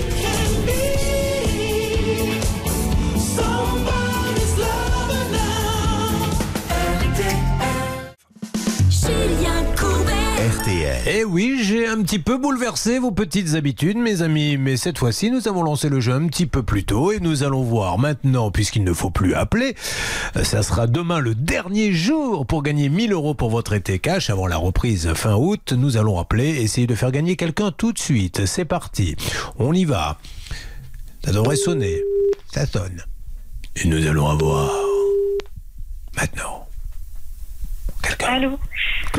R T L. Eh oui, j'ai un petit peu bouleversé vos petites habitudes, mes amis. Mais cette fois-ci, nous avons lancé le jeu un petit peu plus tôt et nous allons voir maintenant, puisqu'il ne faut plus appeler, ça sera demain le dernier jour pour gagner mille euros pour votre été cash avant la reprise fin août. Nous allons appeler, essayer de faire gagner quelqu'un tout de suite. C'est parti. On y va. Ça devrait sonner. Ça sonne. Et nous allons avoir maintenant quelqu'un. Allô ? Chloé ?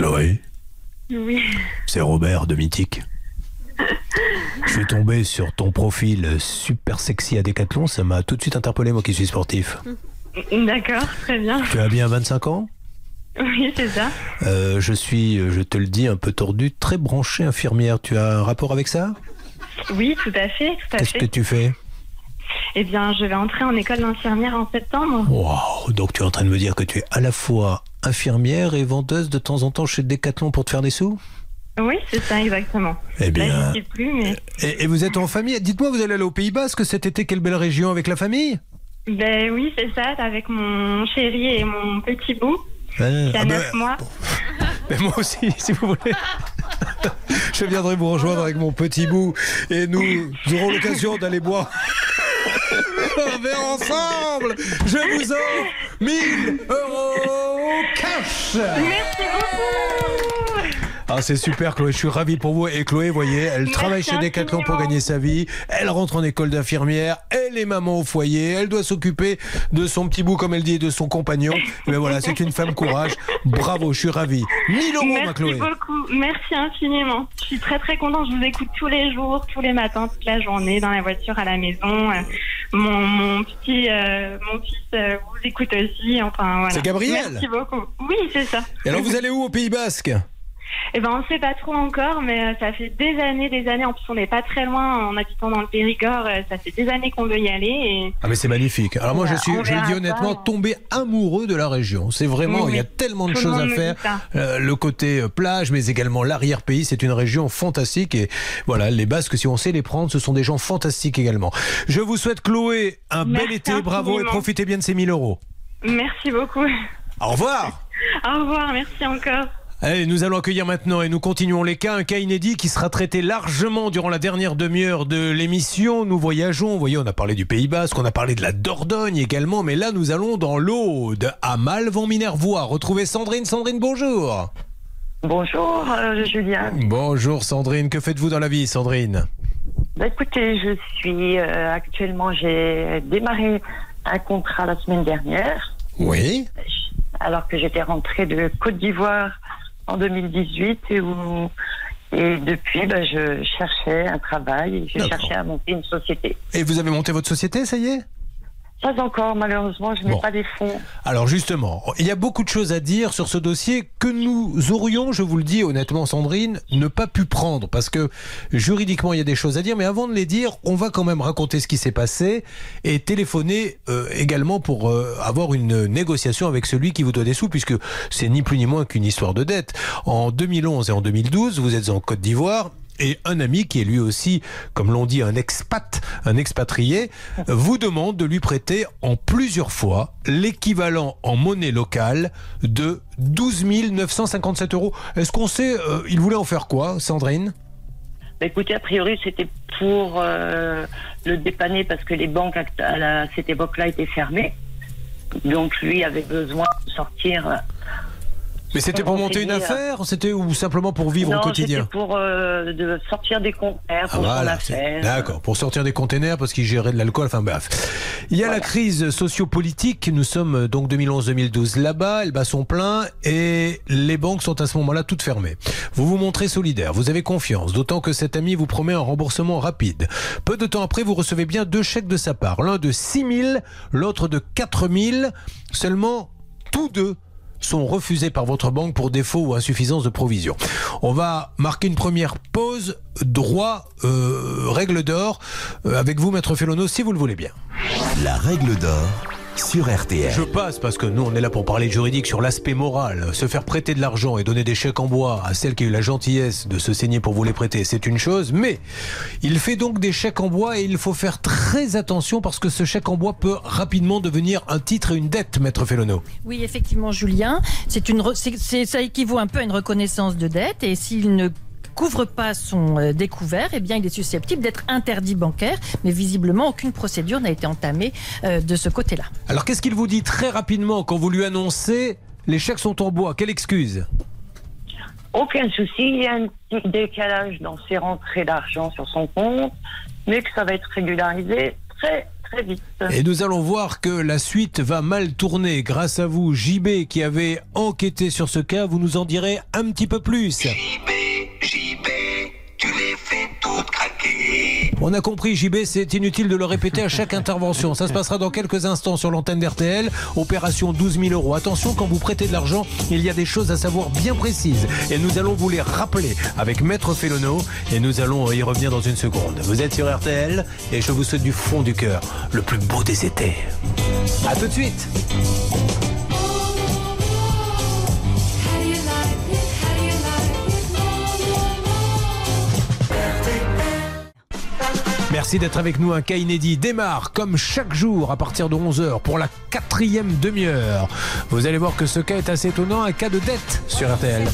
Oui. C'est Robert de Mythique. Je suis tombé sur ton profil super sexy à Décathlon, ça m'a tout de suite interpellé, moi qui suis sportif. D'accord, très bien. Tu as bien vingt-cinq ans ? Oui, c'est ça. Euh, je suis, je te le dis, un peu tordu, très branché infirmière. Tu as un rapport avec ça ? Oui, tout à fait, tout à Qu'est-ce fait. que tu fais ? Eh bien, je vais entrer en école d'infirmière en septembre. Wow, donc tu es en train de me dire que tu es à la fois infirmière et vendeuse de temps en temps chez Décathlon pour te faire des sous ? Oui, c'est ça, exactement. Eh bien... Là, je ne sais plus, mais... Et, et vous êtes en famille ? Dites-moi, vous allez aller au Pays Basque cet été, quelle belle région avec la famille ? Ben oui, c'est ça, avec mon chéri et mon petit bout, euh, qui a ah neuf ben, mois. Mais moi aussi, si vous voulez. Je viendrai vous rejoindre avec mon petit bout et nous aurons l'occasion d'aller boire un verre ensemble. Je vous offre mille euros cash. Merci beaucoup. Ah, c'est super, Chloé, je suis ravi pour vous. Et Chloé, voyez, elle Merci travaille chez Décathlon pour gagner sa vie. Elle rentre en école d'infirmière. Elle est maman au foyer. Elle doit s'occuper de son petit bout, comme elle dit, et de son compagnon. Mais voilà, c'est une femme courage. Bravo, je suis ravi. mille euros, Merci ma Chloé. Merci beaucoup. Merci infiniment. Je suis très très contente. Je vous écoute tous les jours, tous les matins, toute la journée, dans la voiture, à la maison. Mon, mon petit, euh, mon fils euh, vous écoute aussi. Enfin, voilà. C'est Gabriel. Merci beaucoup. Oui, c'est ça. Et alors, vous allez où au Pays Basque ? Eh ben, on ne sait pas trop encore, mais euh, ça fait des années, des années. En plus, on n'est pas très loin, en habitant dans le Périgord. euh, Ça fait des années qu'on veut y aller. Et... Ah mais c'est magnifique. Alors moi je suis, On je le verra dis ça, honnêtement, ouais. tombé amoureux de la région. C'est vraiment, Oui, il y a oui. tellement de Tout le choses monde à me dit faire. ça. Euh, le côté euh, plage, mais également l'arrière-pays, c'est une région fantastique. Et voilà, les Basques, si on sait les prendre, ce sont des gens fantastiques également. Je vous souhaite, Chloé, un Merci bel été, bravo et infiniment. profitez bien de ces mille euros. Merci beaucoup. Au revoir. Au revoir, merci encore. Allez, nous allons accueillir maintenant et nous continuons les cas. Un cas inédit qui sera traité largement durant la dernière demi-heure de l'émission. Nous voyageons, vous voyez, on a parlé du Pays Basque, on a parlé de la Dordogne également, mais là nous allons dans l'Aude, à Malvent-Minervois. Retrouver Sandrine. Sandrine, bonjour. Bonjour euh, Julien. Bonjour Sandrine, que faites-vous dans la vie Sandrine? Bah, écoutez, je suis euh, actuellement, j'ai démarré un contrat la semaine dernière. Oui. Alors que j'étais rentrée de Côte d'Ivoire en deux mille dix-huit et, où, et depuis, bah, je cherchais un travail et je cherchais à monter une société. Et vous avez monté votre société, ça y est? Pas encore, malheureusement, je n'ai Bon. pas les fonds. Alors justement, il y a beaucoup de choses à dire sur ce dossier que nous aurions, je vous le dis honnêtement Sandrine, ne pas pu prendre parce que juridiquement il y a des choses à dire, mais avant de les dire, on va quand même raconter ce qui s'est passé et téléphoner euh, également pour euh, avoir une négociation avec celui qui vous doit des sous, puisque c'est ni plus ni moins qu'une histoire de dette. En deux mille onze et en deux mille douze, vous êtes en Côte d'Ivoire. Et un ami qui est lui aussi, comme l'on dit, un expat, un expatrié, vous demande de lui prêter en plusieurs fois l'équivalent en monnaie locale de douze mille neuf cent cinquante-sept euros. Est-ce qu'on sait, euh, il voulait en faire quoi, Sandrine? Bah, écoutez, a priori, c'était pour euh, le dépanner parce que les banques à, à, la, à cette époque-là étaient fermées. Donc lui avait besoin de sortir. Mais c'était pour monter une affaire, c'était ou simplement pour vivre non, au quotidien? C'était pour euh, de sortir des conteneurs pour Ah, voilà, son affaire. d'accord, pour sortir des containers parce qu'ils géraient de l'alcool, enfin bref. Il y a voilà. La crise sociopolitique, nous sommes donc deux mille onze deux mille douze là-bas, elle bat son plein et les banques sont à ce moment-là toutes fermées. Vous vous montrez solidaire, vous avez confiance, d'autant que cet ami vous promet un remboursement rapide. Peu de temps après, vous recevez bien deux chèques de sa part, l'un de six mille, l'autre de quatre mille, seulement tous deux sont refusés par votre banque pour défaut ou insuffisance de provision. On va marquer une première pause, droit, euh, règle d'or, euh, avec vous, Maître Fellono, si vous le voulez bien. La règle d'or sur R T L. Je passe parce que nous on est là pour parler juridique sur l'aspect moral. Se faire prêter de l'argent et donner des chèques en bois à celle qui a eu la gentillesse de se saigner pour vous les prêter, c'est une chose, mais il fait donc des chèques en bois et il faut faire très attention parce que ce chèque en bois peut rapidement devenir un titre et une dette, Maître Fellono. Oui, effectivement, Julien, c'est une, c'est, c'est, ça équivaut un peu à une reconnaissance de dette et s'il ne couvre pas son euh, découvert, eh bien, il est susceptible d'être interdit bancaire, mais visiblement, aucune procédure n'a été entamée euh, de ce côté-là. Alors, qu'est-ce qu'il vous dit très rapidement quand vous lui annoncez les chèques sont en bois? Quelle excuse? Aucun souci, il y a un petit décalage dans ses rentrées d'argent sur son compte, mais que ça va être régularisé très très vite. Et nous allons voir que la suite va mal tourner grâce à vous, J B, qui avait enquêté sur ce cas. Vous nous en direz un petit peu plus. J B, J B, tu les fais toutes craquer. On a compris, J B, c'est inutile de le répéter à chaque intervention. Ça se passera dans quelques instants sur l'antenne d'R T L. Opération douze mille euros. Attention, quand vous prêtez de l'argent, il y a des choses à savoir bien précises. Et nous allons vous les rappeler avec Maître Fellono. Et nous allons y revenir dans une seconde. Vous êtes sur R T L et je vous souhaite du fond du cœur le plus beau des étés. A tout de suite. Merci d'être avec nous. Un cas inédit démarre comme chaque jour à partir de onze heures pour la quatrième demi-heure. Vous allez voir que ce cas est assez étonnant, un cas de dette sur R T L.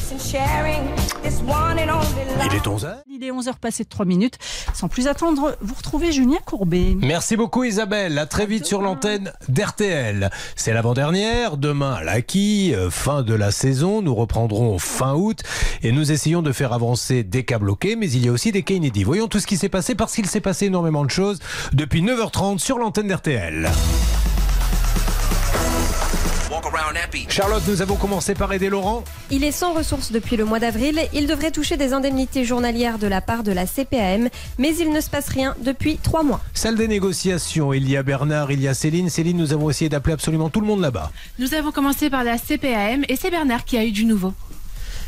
Il est onze heures. Il est onze heures passées de trois minutes. Sans plus attendre, vous retrouvez Julien Courbet. Merci beaucoup Isabelle. À très vite sur l'antenne d'R T L. C'est l'avant-dernière. Demain, l'acquis, fin de la saison. Nous reprendrons fin août et nous essayons de faire avancer des cas bloqués, mais il y a aussi des cas inédits. Voyons tout ce qui s'est passé parce qu'il s'est passé énormément de choses depuis neuf heures trente sur l'antenne d'R T L. Charlotte, nous avons commencé par aider Laurent. Il est sans ressources depuis le mois d'avril. Il devrait toucher des indemnités journalières de la part de la C P A M, mais il ne se passe rien depuis trois mois. Salle des négociations, il y a Bernard, il y a Céline. Céline, nous avons essayé d'appeler absolument tout le monde là-bas. Nous avons commencé par la C P A M et c'est Bernard qui a eu du nouveau.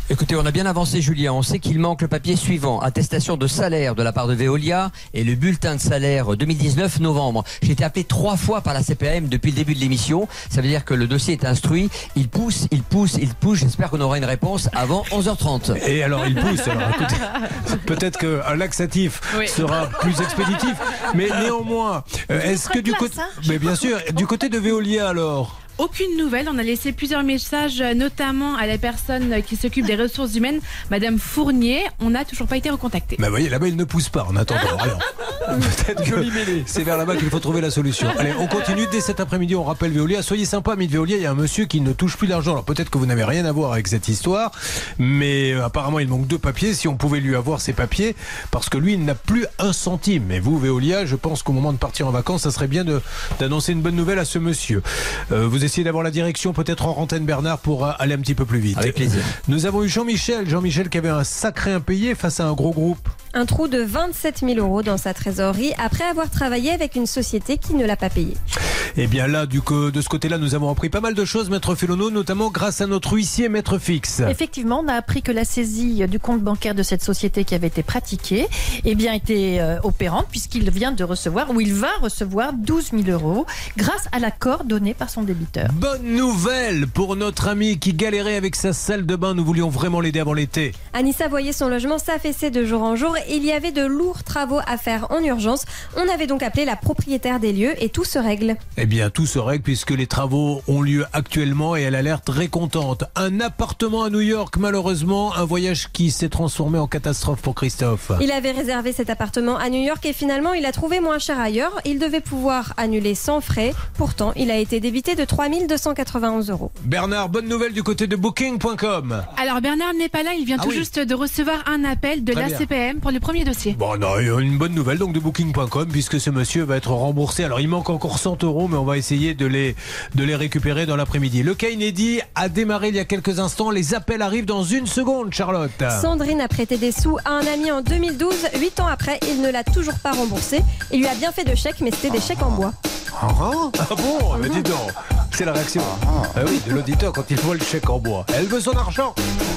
Écoutez, on a bien avancé, Julien. On sait qu'il manque le papier suivant. Attestation de salaire de la part de Veolia et le bulletin de salaire deux mille dix-neuf novembre. J'ai été appelé trois fois par la C P A M depuis le début de l'émission. Ça veut dire que le dossier est instruit. Il pousse, il pousse, il pousse. J'espère qu'on aura une réponse avant onze heures trente. Et alors, il pousse. Alors, écoutez, peut-être qu'un laxatif oui. sera plus expéditif. Mais néanmoins, est-ce que du côté... Mais bien sûr, du côté de Veolia, alors... Aucune nouvelle. On a laissé plusieurs messages, notamment à la personne qui s'occupe des ressources humaines, Madame Fournier. On n'a toujours pas été recontacté. Bah, vous voyez, là-bas, il ne pousse pas en attendant. Alors, peut-être que c'est vers là-bas qu'il faut trouver la solution. Allez, on continue. Dès cet après-midi, on rappelle Veolia. Soyez sympa, amis de Veolia. Il y a un monsieur qui ne touche plus d'argent. Alors, peut-être que vous n'avez rien à voir avec cette histoire, mais euh, apparemment, il manque deux papiers. Si on pouvait lui avoir ces papiers, parce que lui, il n'a plus un centime. Mais vous, Veolia, je pense qu'au moment de partir en vacances, ça serait bien de, d'annoncer une bonne nouvelle à ce monsieur. Euh, vous essayez d'avoir la direction, peut-être en antenne, Bernard, pour aller un petit peu plus vite. Avec plaisir. Nous avons eu Jean-Michel. Jean-Michel qui avait un sacré impayé face à un gros groupe. Un trou de vingt-sept mille euros dans sa trésorerie après avoir travaillé avec une société qui ne l'a pas payé. Eh bien là, du coup, de ce côté-là, nous avons appris pas mal de choses, Maître Félono, notamment grâce à notre huissier, Maître Fix. Effectivement, on a appris que la saisie du compte bancaire de cette société qui avait été pratiquée eh bien, était euh, opérante puisqu'il vient de recevoir, ou il va recevoir douze mille euros grâce à l'accord donné par son débiteur. Bonne nouvelle pour notre ami qui galérait avec sa salle de bain. Nous voulions vraiment l'aider avant l'été. Anissa voyait son logement s'affaisser de jour en jour. Il y avait de lourds travaux à faire en urgence. On avait donc appelé la propriétaire des lieux et tout se règle. Eh bien, tout se règle puisque les travaux ont lieu actuellement et elle a l'air très contente. Un appartement à New York, malheureusement, un voyage qui s'est transformé en catastrophe pour Christophe. Il avait réservé cet appartement à New York et finalement, il a trouvé moins cher ailleurs. Il devait pouvoir annuler sans frais. Pourtant, il a été débité de trois mille deux cent quatre-vingt-onze euros. Bernard, bonne nouvelle du côté de booking point com. Alors, Bernard n'est pas là. Il vient ah tout oui. juste de recevoir un appel de très la bien. C P A M pour le premier dossier. Bon, non, une bonne nouvelle donc de booking point com puisque ce monsieur va être remboursé. Alors, il manque encore cent euros, mais on va essayer de les, de les récupérer dans l'après-midi. Le cas inédit a démarré il y a quelques instants. Les appels arrivent dans une seconde, Charlotte. Sandrine a prêté des sous à un ami en deux mille douze. Huit ans après, il ne l'a toujours pas remboursé. Il lui a bien fait de chèques, mais c'était des chèques en bois. Ah, ah bon, mais dis donc, c'est la réaction ah oui, de l'auditeur quand il voit le chèque en bois. Elle veut son argent.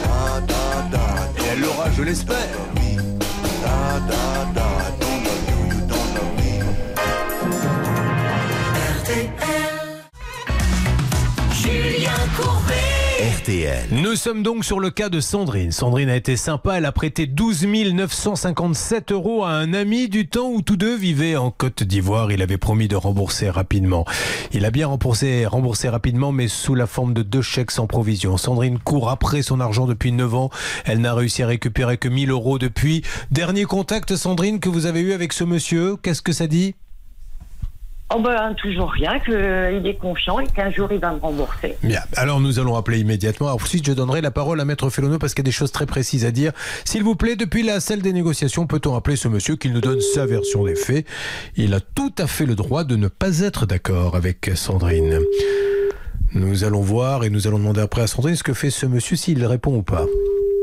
Et elle l'aura, je l'espère. Julien Courbet. R T L. Nous sommes donc sur le cas de Sandrine. Sandrine a été sympa, elle a prêté douze mille neuf cent cinquante-sept euros à un ami du temps où tous deux vivaient en Côte d'Ivoire. Il avait promis de rembourser rapidement. Il a bien remboursé, remboursé rapidement, mais sous la forme de deux chèques sans provision. Sandrine court après son argent depuis neuf ans. Elle n'a réussi à récupérer que mille euros depuis. Dernier contact, Sandrine, que vous avez eu avec ce monsieur, qu'est-ce que ça dit ? Oh ben, toujours rien, qu'il est confiant et qu'un jour il va me rembourser. Bien, alors nous allons appeler immédiatement. Ensuite, je donnerai la parole à Maître Félono parce qu'il y a des choses très précises à dire. S'il vous plaît, depuis la salle des négociations, peut-on appeler ce monsieur qu'il nous donne sa version des faits ? Il a tout à fait le droit de ne pas être d'accord avec Sandrine. Nous allons voir et nous allons demander après à Sandrine ce que fait ce monsieur, s'il répond ou pas.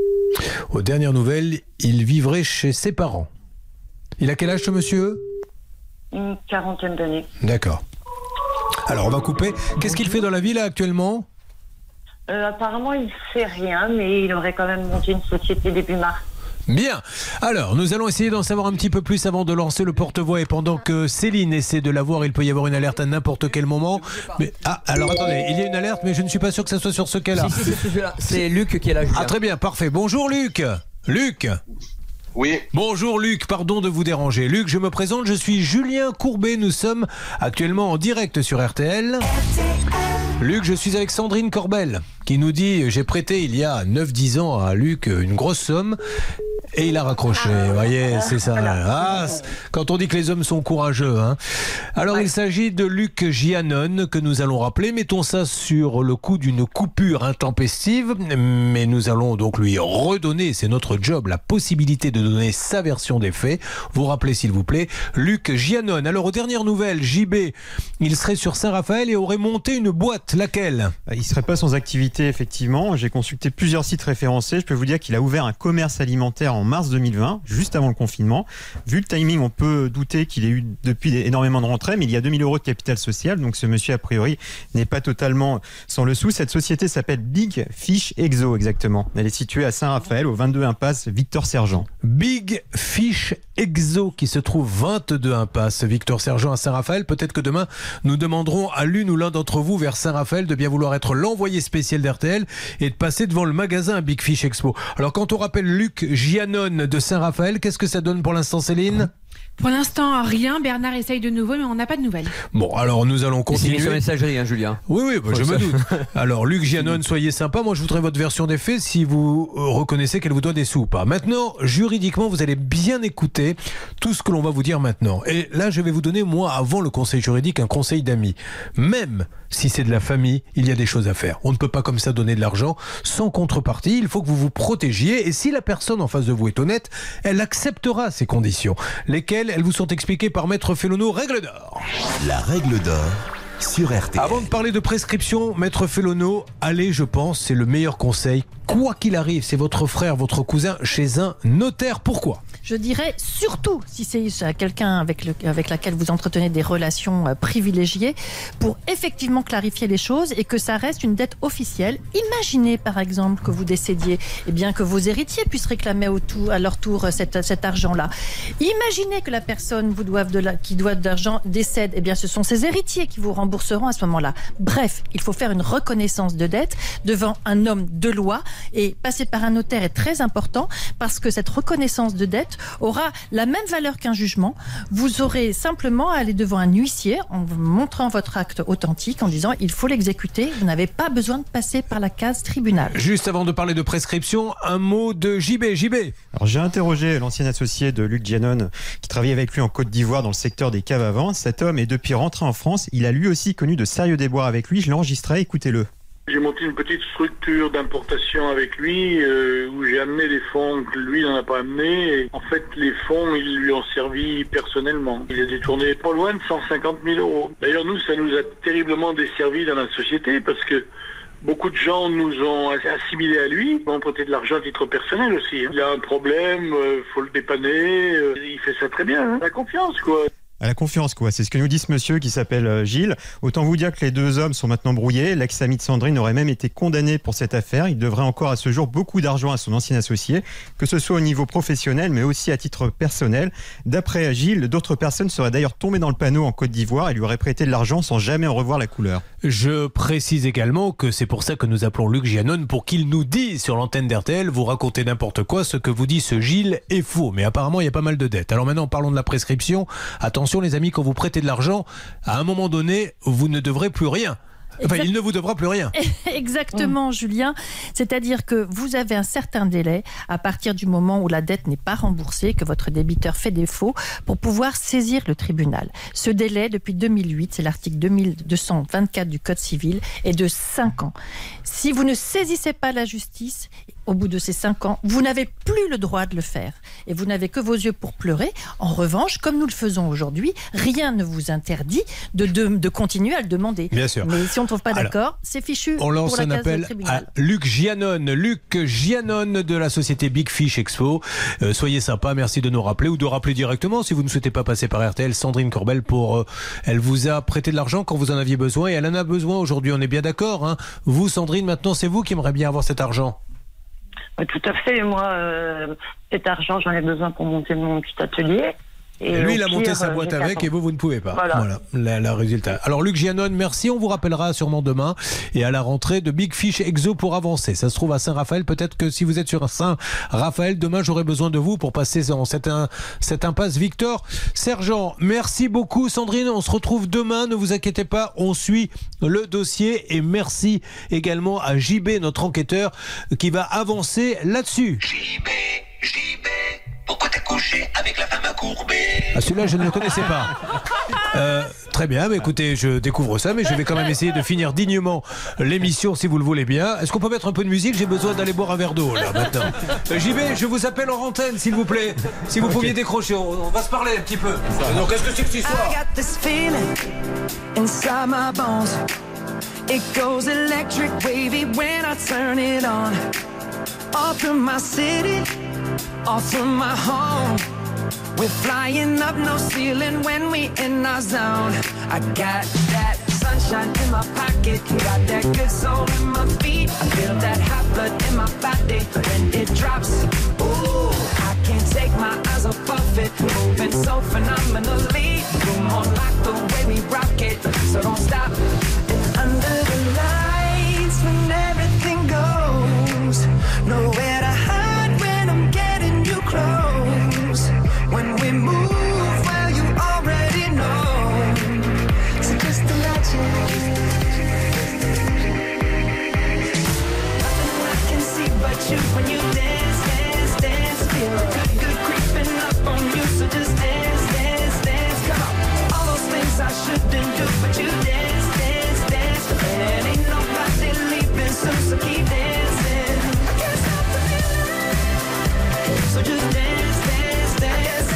Aux dernières nouvelles, il vivrait chez ses parents. Il a quel âge ce monsieur ? Une quarantaine d'années. D'accord. Alors on va couper. Qu'est-ce qu'il fait dans la vie là actuellement ? euh, Apparemment il ne fait rien, mais il aurait quand même monté une société début mars. Bien. Alors, nous allons essayer d'en savoir un petit peu plus avant de lancer le porte-voix. Et pendant que Céline essaie de l'avoir, il peut y avoir une alerte à n'importe quel moment. Mais ah, alors attendez, il y a une alerte, mais je ne suis pas sûr que ça soit sur ce cas-là. Si, si, c'est celui-là. C'est Luc qui est là. Julien. Ah très bien, parfait. Bonjour Luc. Luc. Oui. Bonjour Luc, pardon de vous déranger. Luc, je me présente, je suis Julien Courbet. Nous sommes actuellement en direct sur R T L. R T L. Luc, je suis avec Sandrine Corbel qui nous dit « J'ai prêté il y a neuf dix ans à Luc une grosse somme ». Et il a raccroché, vous voyez, c'est ça. Ah, quand on dit que les hommes sont courageux. Hein. Alors, ouais. Il s'agit de Luc Giannone, que nous allons rappeler. Mettons ça sur le coup d'une coupure intempestive. Mais nous allons donc lui redonner, c'est notre job, la possibilité de donner sa version des faits. Vous rappelez, s'il vous plaît, Luc Giannone. Alors, aux dernières nouvelles, J B, il serait sur Saint-Raphaël et aurait monté une boîte. Laquelle ? Il ne serait pas sans activité, effectivement. J'ai consulté plusieurs sites référencés. Je peux vous dire qu'il a ouvert un commerce alimentaire en mars deux mille vingt, juste avant le confinement. Vu le timing, on peut douter qu'il ait eu depuis énormément de rentrées, mais il y a deux mille euros de capital social, donc ce monsieur, a priori, n'est pas totalement sans le sou. Cette société s'appelle Big Fish Exo, exactement. Elle est située à Saint-Raphaël, au vingt-deux impasse Victor Sergent. Big Fish Exo, qui se trouve vingt-deux impasse Victor Sergent à Saint-Raphaël. Peut-être que demain, nous demanderons à l'une ou l'un d'entre vous vers Saint-Raphaël de bien vouloir être l'envoyé spécial d'R T L et de passer devant le magasin Big Fish Expo. Alors, quand on rappelle Luc Gianon de Saint-Raphaël, qu'est-ce que ça donne pour l'instant, Céline ? Pour l'instant, rien. Bernard essaye de nouveau, mais on n'a pas de nouvelles. Bon, alors nous allons continuer. C'est sur messagerie, hein, Julien. Oui, oui, bah, je me doute. Alors, Luc Gianon, soyez sympa. Moi, je voudrais votre version des faits si vous reconnaissez qu'elle vous doit des sous ou pas. Maintenant, juridiquement, vous allez bien écouter tout ce que l'on va vous dire maintenant. Et là, je vais vous donner, moi, avant le conseil juridique, un conseil d'amis. Même si c'est de la famille, il y a des choses à faire. On ne peut pas comme ça donner de l'argent sans contrepartie. Il faut que vous vous protégiez. Et si la personne en face de vous est honnête, elle acceptera ces conditions. Lesquelles, elles vous sont expliquées par Maître Fellono, règle d'or. La règle d'or sur R T L. Avant de parler de prescription, Maître Fellono, allez, je pense, c'est le meilleur conseil. Quoi qu'il arrive, c'est votre frère, votre cousin, chez un notaire. Pourquoi ? Je dirais surtout si c'est quelqu'un avec, le, avec laquelle vous entretenez des relations euh, privilégiées, pour effectivement clarifier les choses et que ça reste une dette officielle. Imaginez par exemple que vous décédiez, et bien que vos héritiers puissent réclamer au tout, à leur tour cette, cet argent-là. Imaginez que la personne vous doive de la, qui doit de l'argent décède, et bien ce sont ses héritiers qui vous rembourseront à ce moment-là. Bref, il faut faire une reconnaissance de dette devant un homme de loi, et passer par un notaire est très important parce que cette reconnaissance de dette aura la même valeur qu'un jugement. Vous aurez simplement à aller devant un huissier en montrant votre acte authentique, en disant il faut l'exécuter. Vous n'avez pas besoin de passer par la case tribunal. Juste avant de parler de prescription, un mot de J B. J B. Alors j'ai interrogé l'ancien associé de Luc Gianon qui travaillait avec lui en Côte d'Ivoire dans le secteur des caves à vin. Cet homme est depuis rentré en France. Il a lui aussi connu de sérieux déboires avec lui. Je l'ai enregistré, écoutez-le. J'ai monté une petite structure d'importation avec lui euh, où j'ai amené des fonds que lui n'en a pas amené. Et en fait, les fonds, ils lui ont servi personnellement. Il a détourné pas loin de cent cinquante mille euros. D'ailleurs, nous, ça nous a terriblement desservi dans la société parce que beaucoup de gens nous ont assimilés à lui, ont prêté de l'argent à titre personnel aussi. Il a un problème, euh, faut le dépanner, euh, il fait ça très bien. Hein. La confiance, quoi. À la confiance, quoi. C'est ce que nous dit ce monsieur qui s'appelle Gilles. Autant vous dire que les deux hommes sont maintenant brouillés. L'ex-ami de Sandrine aurait même été condamné pour cette affaire. Il devrait encore à ce jour beaucoup d'argent à son ancien associé, que ce soit au niveau professionnel, mais aussi à titre personnel. D'après Gilles, d'autres personnes seraient d'ailleurs tombées dans le panneau en Côte d'Ivoire et lui auraient prêté de l'argent sans jamais en revoir la couleur. Je précise également que c'est pour ça que nous appelons Luc Gianon, pour qu'il nous dise sur l'antenne d'R T L, vous racontez n'importe quoi, ce que vous dit ce Gilles est faux. Mais apparemment, il y a pas mal de dettes. Alors maintenant, parlons de la prescription. Attention les amis, quand vous prêtez de l'argent, à un moment donné, vous ne devrez plus rien. Enfin, exact. Il ne vous devra plus rien. Exactement, mmh. Julien. C'est-à-dire que vous avez un certain délai à partir du moment où la dette n'est pas remboursée, que votre débiteur fait défaut, pour pouvoir saisir le tribunal. Ce délai, depuis deux mille huit, c'est l'article deux mille deux cent vingt-quatre du Code civil, est de cinq ans. Si vous ne saisissez pas la justice, au bout de ces cinq ans, vous n'avez plus le droit de le faire. Et vous n'avez que vos yeux pour pleurer. En revanche, comme nous le faisons aujourd'hui, rien ne vous interdit de, de, de continuer à le demander. Bien sûr. Mais si on ne trouve pas Alors, d'accord, c'est fichu. On lance pour la un case appel à Luc Gianon. Luc Gianon de la société Big Fish Expo. Euh, soyez sympa, merci de nous rappeler ou de rappeler directement si vous ne souhaitez pas passer par R T L. Sandrine Corbel, pour, euh, elle vous a prêté de l'argent quand vous en aviez besoin et elle en a besoin aujourd'hui. On est bien d'accord, hein. Vous, Sandrine, maintenant c'est vous qui aimeriez bien avoir cet argent. Tout à fait. Moi, euh, cet argent, j'en ai besoin pour monter mon petit atelier. Et, et lui, il a monté sa boîte euh, avec et vous, vous ne pouvez pas. Voilà, voilà la, la résultat. Alors, Luc Gianon, merci. On vous rappellera sûrement demain et à la rentrée de Big Fish Exo pour avancer. Ça se trouve à Saint-Raphaël. Peut-être que si vous êtes sur Saint-Raphaël, demain, j'aurai besoin de vous pour passer en cette, un, cette impasse Victor Sergent. Merci beaucoup, Sandrine. On se retrouve demain. Ne vous inquiétez pas. On suit le dossier. Et merci également à J B, notre enquêteur, qui va avancer là-dessus. J B, J B, pourquoi t'as couché avec la femme courbée? Ah, celui-là, je ne le connaissais pas. Euh, très bien, mais écoutez, je découvre ça, mais je vais quand même essayer de finir dignement l'émission, si vous le voulez bien. Est-ce qu'on peut mettre un peu de musique? J'ai besoin d'aller boire un verre d'eau, là, maintenant. Euh, J B, je vous appelle en antenne, s'il vous plaît. Si vous okay. pouviez décrocher, on, on va se parler un petit peu. Donc, qu'est-ce que c'est que cette histoire? I got this feeling inside my bones. It goes electric wavy when I turn it on. Off from my city. all through my home. We're flying up, no ceiling when we in our zone. I got that sunshine in my pocket, got that good soul in my feet. I feel that hot blood in my body when it drops. Ooh, I can't take my eyes off of it, moving so phenomenally. You're more like the way we rock it, so don't stop. And under the lights when everything goes, nowhere to hide when I'm getting you close. When we move, well, you already know. So just imagine. Nothing I can see but you when you dance, dance, dance. Feel a good, good creeping up on you. So just dance, dance, dance. Come on. All those things I shouldn't do, but you dance, dance, dance. And ain't nobody leaving soon, so keep dancing. I can't stop the feeling. So just dance, dance, dance.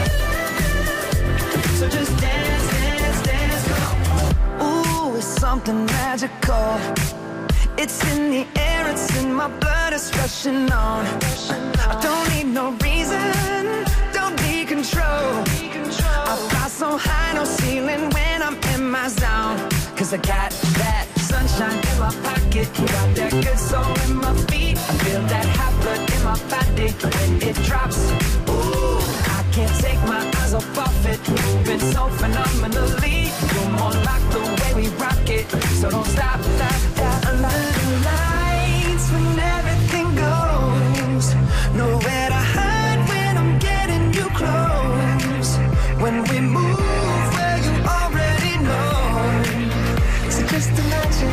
So just dance, dance, dance, come on. Ooh, it's something magical. It's in the air, it's in my blood, it's rushing on. I don't need no reason, don't need control. I fly so high, no ceiling when I'm in my zone. Cause I got that sunshine in my pocket, got that good soul in my feet. I feel that hot blood in my body when it drops. Ooh, I can't take my eyes off of it, moving so phenomenally. You're more like the way we rock it, so don't stop, stop, stop. Under the lights when everything goes, nowhere to hide when I'm getting you close. When we move, well, you already know. So just imagine.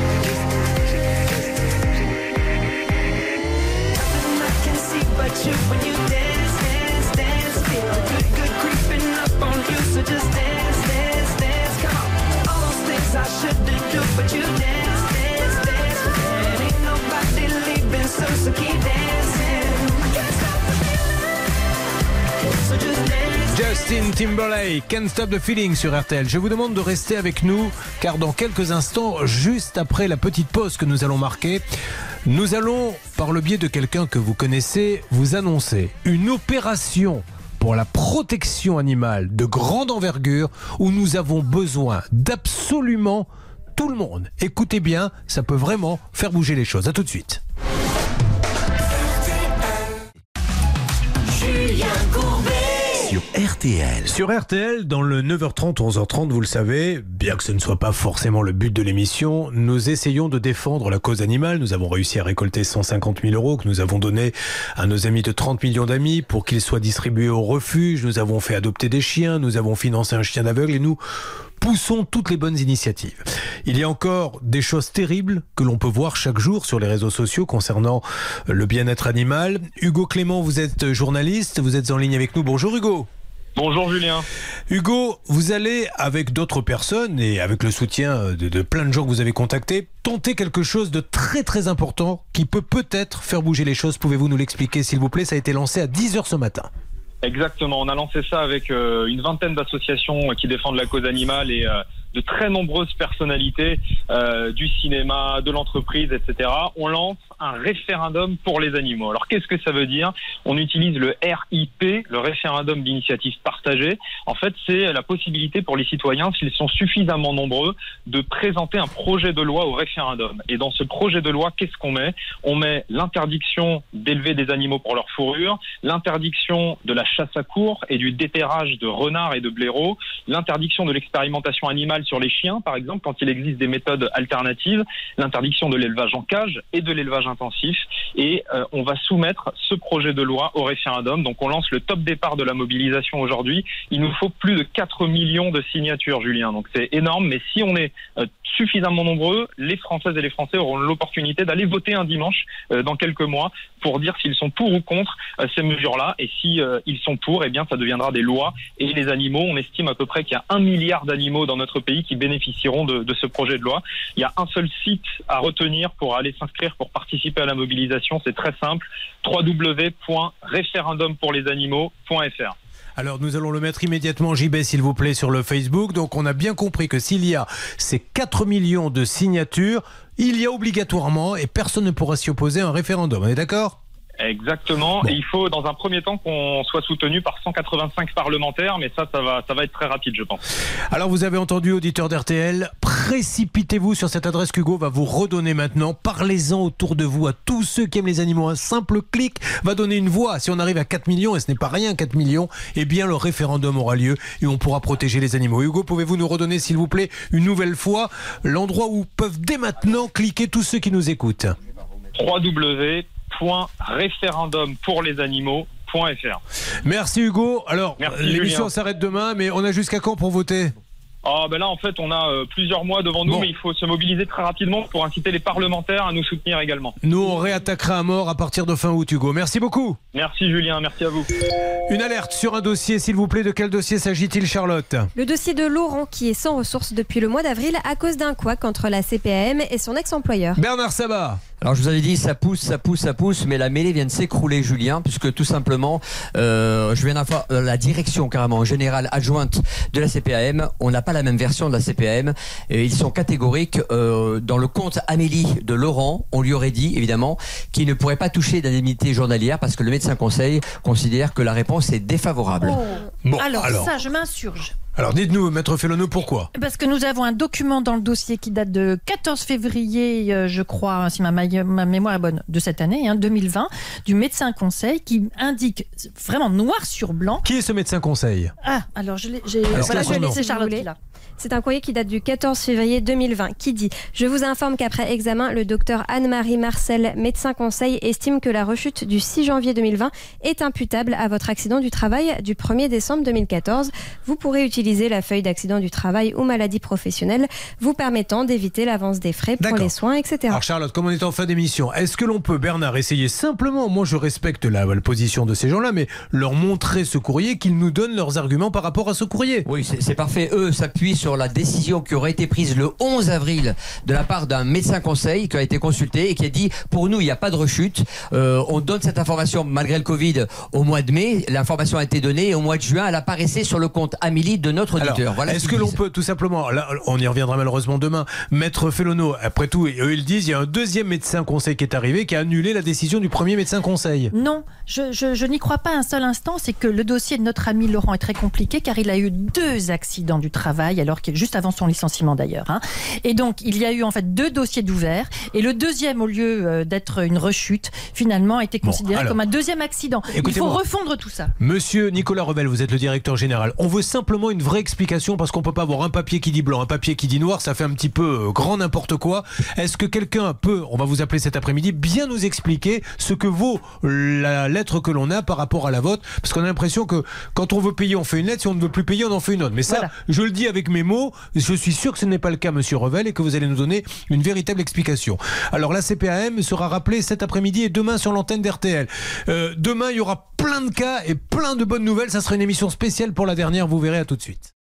Nothing I can see but you when you dance, dance, dance. Feel good, good creeping up on you. So just dance, dance, dance. Come on. All those things I shouldn't do, but you dance, dance, dance. And ain't nobody leaving soon, so keep dancing. I can't stop the feeling. So just dance. Justin Timberlake, Can't Stop the Feeling sur R T L. Je vous demande de rester avec nous car dans quelques instants, juste après la petite pause que nous allons marquer, nous allons, par le biais de quelqu'un que vous connaissez, vous annoncer une opération pour la protection animale de grande envergure où nous avons besoin d'absolument tout le monde. Écoutez bien, ça peut vraiment faire bouger les choses. À tout de suite. Julien Courbet. Sur R T L. Sur R T L, dans le neuf heures trente, onze heures trente, vous le savez, bien que ce ne soit pas forcément le but de l'émission, nous essayons de défendre la cause animale. Nous avons réussi à récolter cent cinquante mille euros que nous avons donnés à nos amis de trente millions d'amis pour qu'ils soient distribués au refuge. Nous avons fait adopter des chiens, nous avons financé un chien aveugle et nous poussons toutes les bonnes initiatives. Il y a encore des choses terribles que l'on peut voir chaque jour sur les réseaux sociaux concernant le bien-être animal. Hugo Clément, vous êtes journaliste, vous êtes en ligne avec nous. Bonjour Hugo. Bonjour Julien. Hugo, vous allez avec d'autres personnes et avec le soutien de, de plein de gens que vous avez contactés, tenter quelque chose de très très important qui peut peut-être faire bouger les choses. Pouvez-vous nous l'expliquer s'il vous plaît? Ça a été lancé à dix heures ce matin. Exactement, on a lancé ça avec euh, une vingtaine d'associations qui défendent la cause animale et euh, de très nombreuses personnalités euh, du cinéma, de l'entreprise, et cetera. On lance un référendum pour les animaux. Alors qu'est-ce que ça veut dire? On utilise le R I P, le référendum d'initiative partagée. En fait, c'est la possibilité pour les citoyens, s'ils sont suffisamment nombreux, de présenter un projet de loi au référendum. Et dans ce projet de loi, qu'est-ce qu'on met? On met l'interdiction d'élever des animaux pour leur fourrure, l'interdiction de la chasse à courre et du déterrage de renards et de blaireaux, l'interdiction de l'expérimentation animale sur les chiens, par exemple, quand il existe des méthodes alternatives, l'interdiction de l'élevage en cage et de l'élevage intensif. Et euh, on va soumettre ce projet de loi au référendum. Donc on lance le top départ de la mobilisation aujourd'hui. Il nous faut plus de quatre millions de signatures, Julien. Donc c'est énorme, mais si on est euh, suffisamment nombreux, les Françaises et les Français auront l'opportunité d'aller voter un dimanche euh, dans quelques mois pour dire s'ils sont pour ou contre euh, ces mesures-là. Et si euh, ils sont pour, eh bien ça deviendra des lois. Et les animaux, on estime à peu près qu'il y a un milliard d'animaux dans notre pays qui bénéficieront de, de ce projet de loi. Il y a un seul site à retenir pour aller s'inscrire, pour participer à la mobilisation. C'est très simple, w w w point référendum pour les animaux point f r. Alors nous allons le mettre immédiatement, J B, s'il vous plaît, sur le Facebook. Donc on a bien compris que s'il y a ces quatre millions de signatures, il y a obligatoirement, et personne ne pourra s'y opposer, un référendum. On est d'accord ? Exactement. Bon. Et il faut, dans un premier temps, qu'on soit soutenu par cent quatre-vingt-cinq parlementaires, mais ça, ça va, ça va être très rapide, je pense. Alors vous avez entendu, auditeur d'R T L, précipitez-vous sur cette adresse qu'Hugo va vous redonner maintenant. Parlez-en autour de vous à tous ceux qui aiment les animaux. Un simple clic va donner une voix. Si on arrive à quatre millions, et ce n'est pas rien, quatre millions, eh bien le référendum aura lieu et on pourra protéger les animaux. Hugo, pouvez-vous nous redonner, s'il vous plaît, une nouvelle fois, l'endroit où peuvent dès maintenant cliquer tous ceux qui nous écoutent? w w w point référendum pour les animaux point f r. Merci Hugo. Alors, Merci, l'émission Julien. s'arrête demain, mais on a jusqu'à quand pour voter? Ah ben là, en fait, on a euh, plusieurs mois devant nous, Bon. mais il faut se mobiliser très rapidement pour inciter les parlementaires à nous soutenir également. Nous, on réattaquera à mort à partir de fin août, Hugo. Merci beaucoup. Merci Julien, merci à vous. Une alerte sur un dossier, s'il vous plaît. De quel dossier s'agit-il, Charlotte? Le dossier de Laurent qui est sans ressources depuis le mois d'avril à cause d'un couac entre la C P A M et son ex-employeur. Bernard Sabat. Alors je vous avais dit ça pousse, ça pousse, ça pousse, mais la mêlée vient de s'écrouler, Julien, puisque tout simplement, euh, je viens d'avoir euh, la direction carrément générale adjointe de la C P A M. On n'a pas la même version de la C P A M. Et ils sont catégoriques euh, dans le compte Amélie de Laurent. On lui aurait dit évidemment qu'il ne pourrait pas toucher d'indemnité journalière parce que le médecin conseil considère que la réponse est défavorable. Oh. Bon, alors, alors. ça, je m'insurge. Alors dites-nous, Maître Felonneau, pourquoi? Parce que nous avons un document dans le dossier qui date de quatorze février, euh, je crois, si ma, ma, ma mémoire est bonne, de cette année, hein, deux mille vingt, du médecin conseil qui indique vraiment noir sur blanc. Qui est ce médecin conseil? Ah, alors je l'ai, j'ai, Alors, voilà, quel est son je l'ai, nom c'est Charlotte qui l'a. C'est un courrier qui date du quatorze février deux mille vingt qui dit « Je vous informe qu'après examen, le docteur Anne-Marie Marcel, médecin conseil, estime que la rechute du six janvier deux mille vingt est imputable à votre accident du travail du premier décembre deux mille quatorze. Vous pourrez utiliser la feuille d'accident du travail ou maladie professionnelle vous permettant d'éviter l'avance des frais pour D'accord. les soins, et cetera. » Alors Charlotte, comme on est en fin d'émission, est-ce que l'on peut, Bernard, essayer simplement, moi je respecte la, la position de ces gens-là, mais leur montrer ce courrier, qu'ils nous donnent leurs arguments par rapport à ce courrier? Oui, c'est c'est parfait. Eux s'appuient sur la décision qui aurait été prise le onze avril de la part d'un médecin conseil qui a été consulté et qui a dit pour nous il n'y a pas de rechute. Euh, on donne cette information malgré le Covid au mois de mai. L'information a été donnée et au mois de juin elle apparaissait sur le compte Amélie de notre auditeur. Alors, Voilà est-ce ce que qu'ils l'on disent. peut tout simplement, là on y reviendra malheureusement demain, Maître Felonneau, après tout, eux ils disent il y a un deuxième médecin conseil qui est arrivé qui a annulé la décision du premier médecin conseil. Non, je, je, je n'y crois pas un seul instant. C'est que le dossier de notre ami Laurent est très compliqué car il a eu deux accidents du travail, alors qu'il juste avant son licenciement d'ailleurs. Hein. Et donc il y a eu en fait deux dossiers d'ouvert et le deuxième, au lieu euh, d'être une rechute, finalement a été considéré alors, comme un deuxième accident. Il faut écoutez-moi. refondre tout ça. Monsieur Nicolas Revel, vous êtes le directeur général. On veut simplement une vraie explication parce qu'on peut pas avoir un papier qui dit blanc, un papier qui dit noir, ça fait un petit peu euh, grand n'importe quoi. Est-ce que quelqu'un peut, on va vous appeler cet après-midi, bien nous expliquer ce que vaut la lettre que l'on a par rapport à la vôtre? Parce qu'on a l'impression que quand on veut payer, on fait une lettre, si on ne veut plus payer, on en fait une autre. Mais ça, Voilà. je le dis avec mes mots, je suis sûr que ce n'est pas le cas, monsieur Revel, et que vous allez nous donner une véritable explication. Alors la C P A M sera rappelée cet après-midi et demain sur l'antenne d'R T L. Euh, demain, il y aura plein de cas et plein de bonnes nouvelles. Ça sera une émission spéciale pour la dernière, vous verrez, à tout de suite.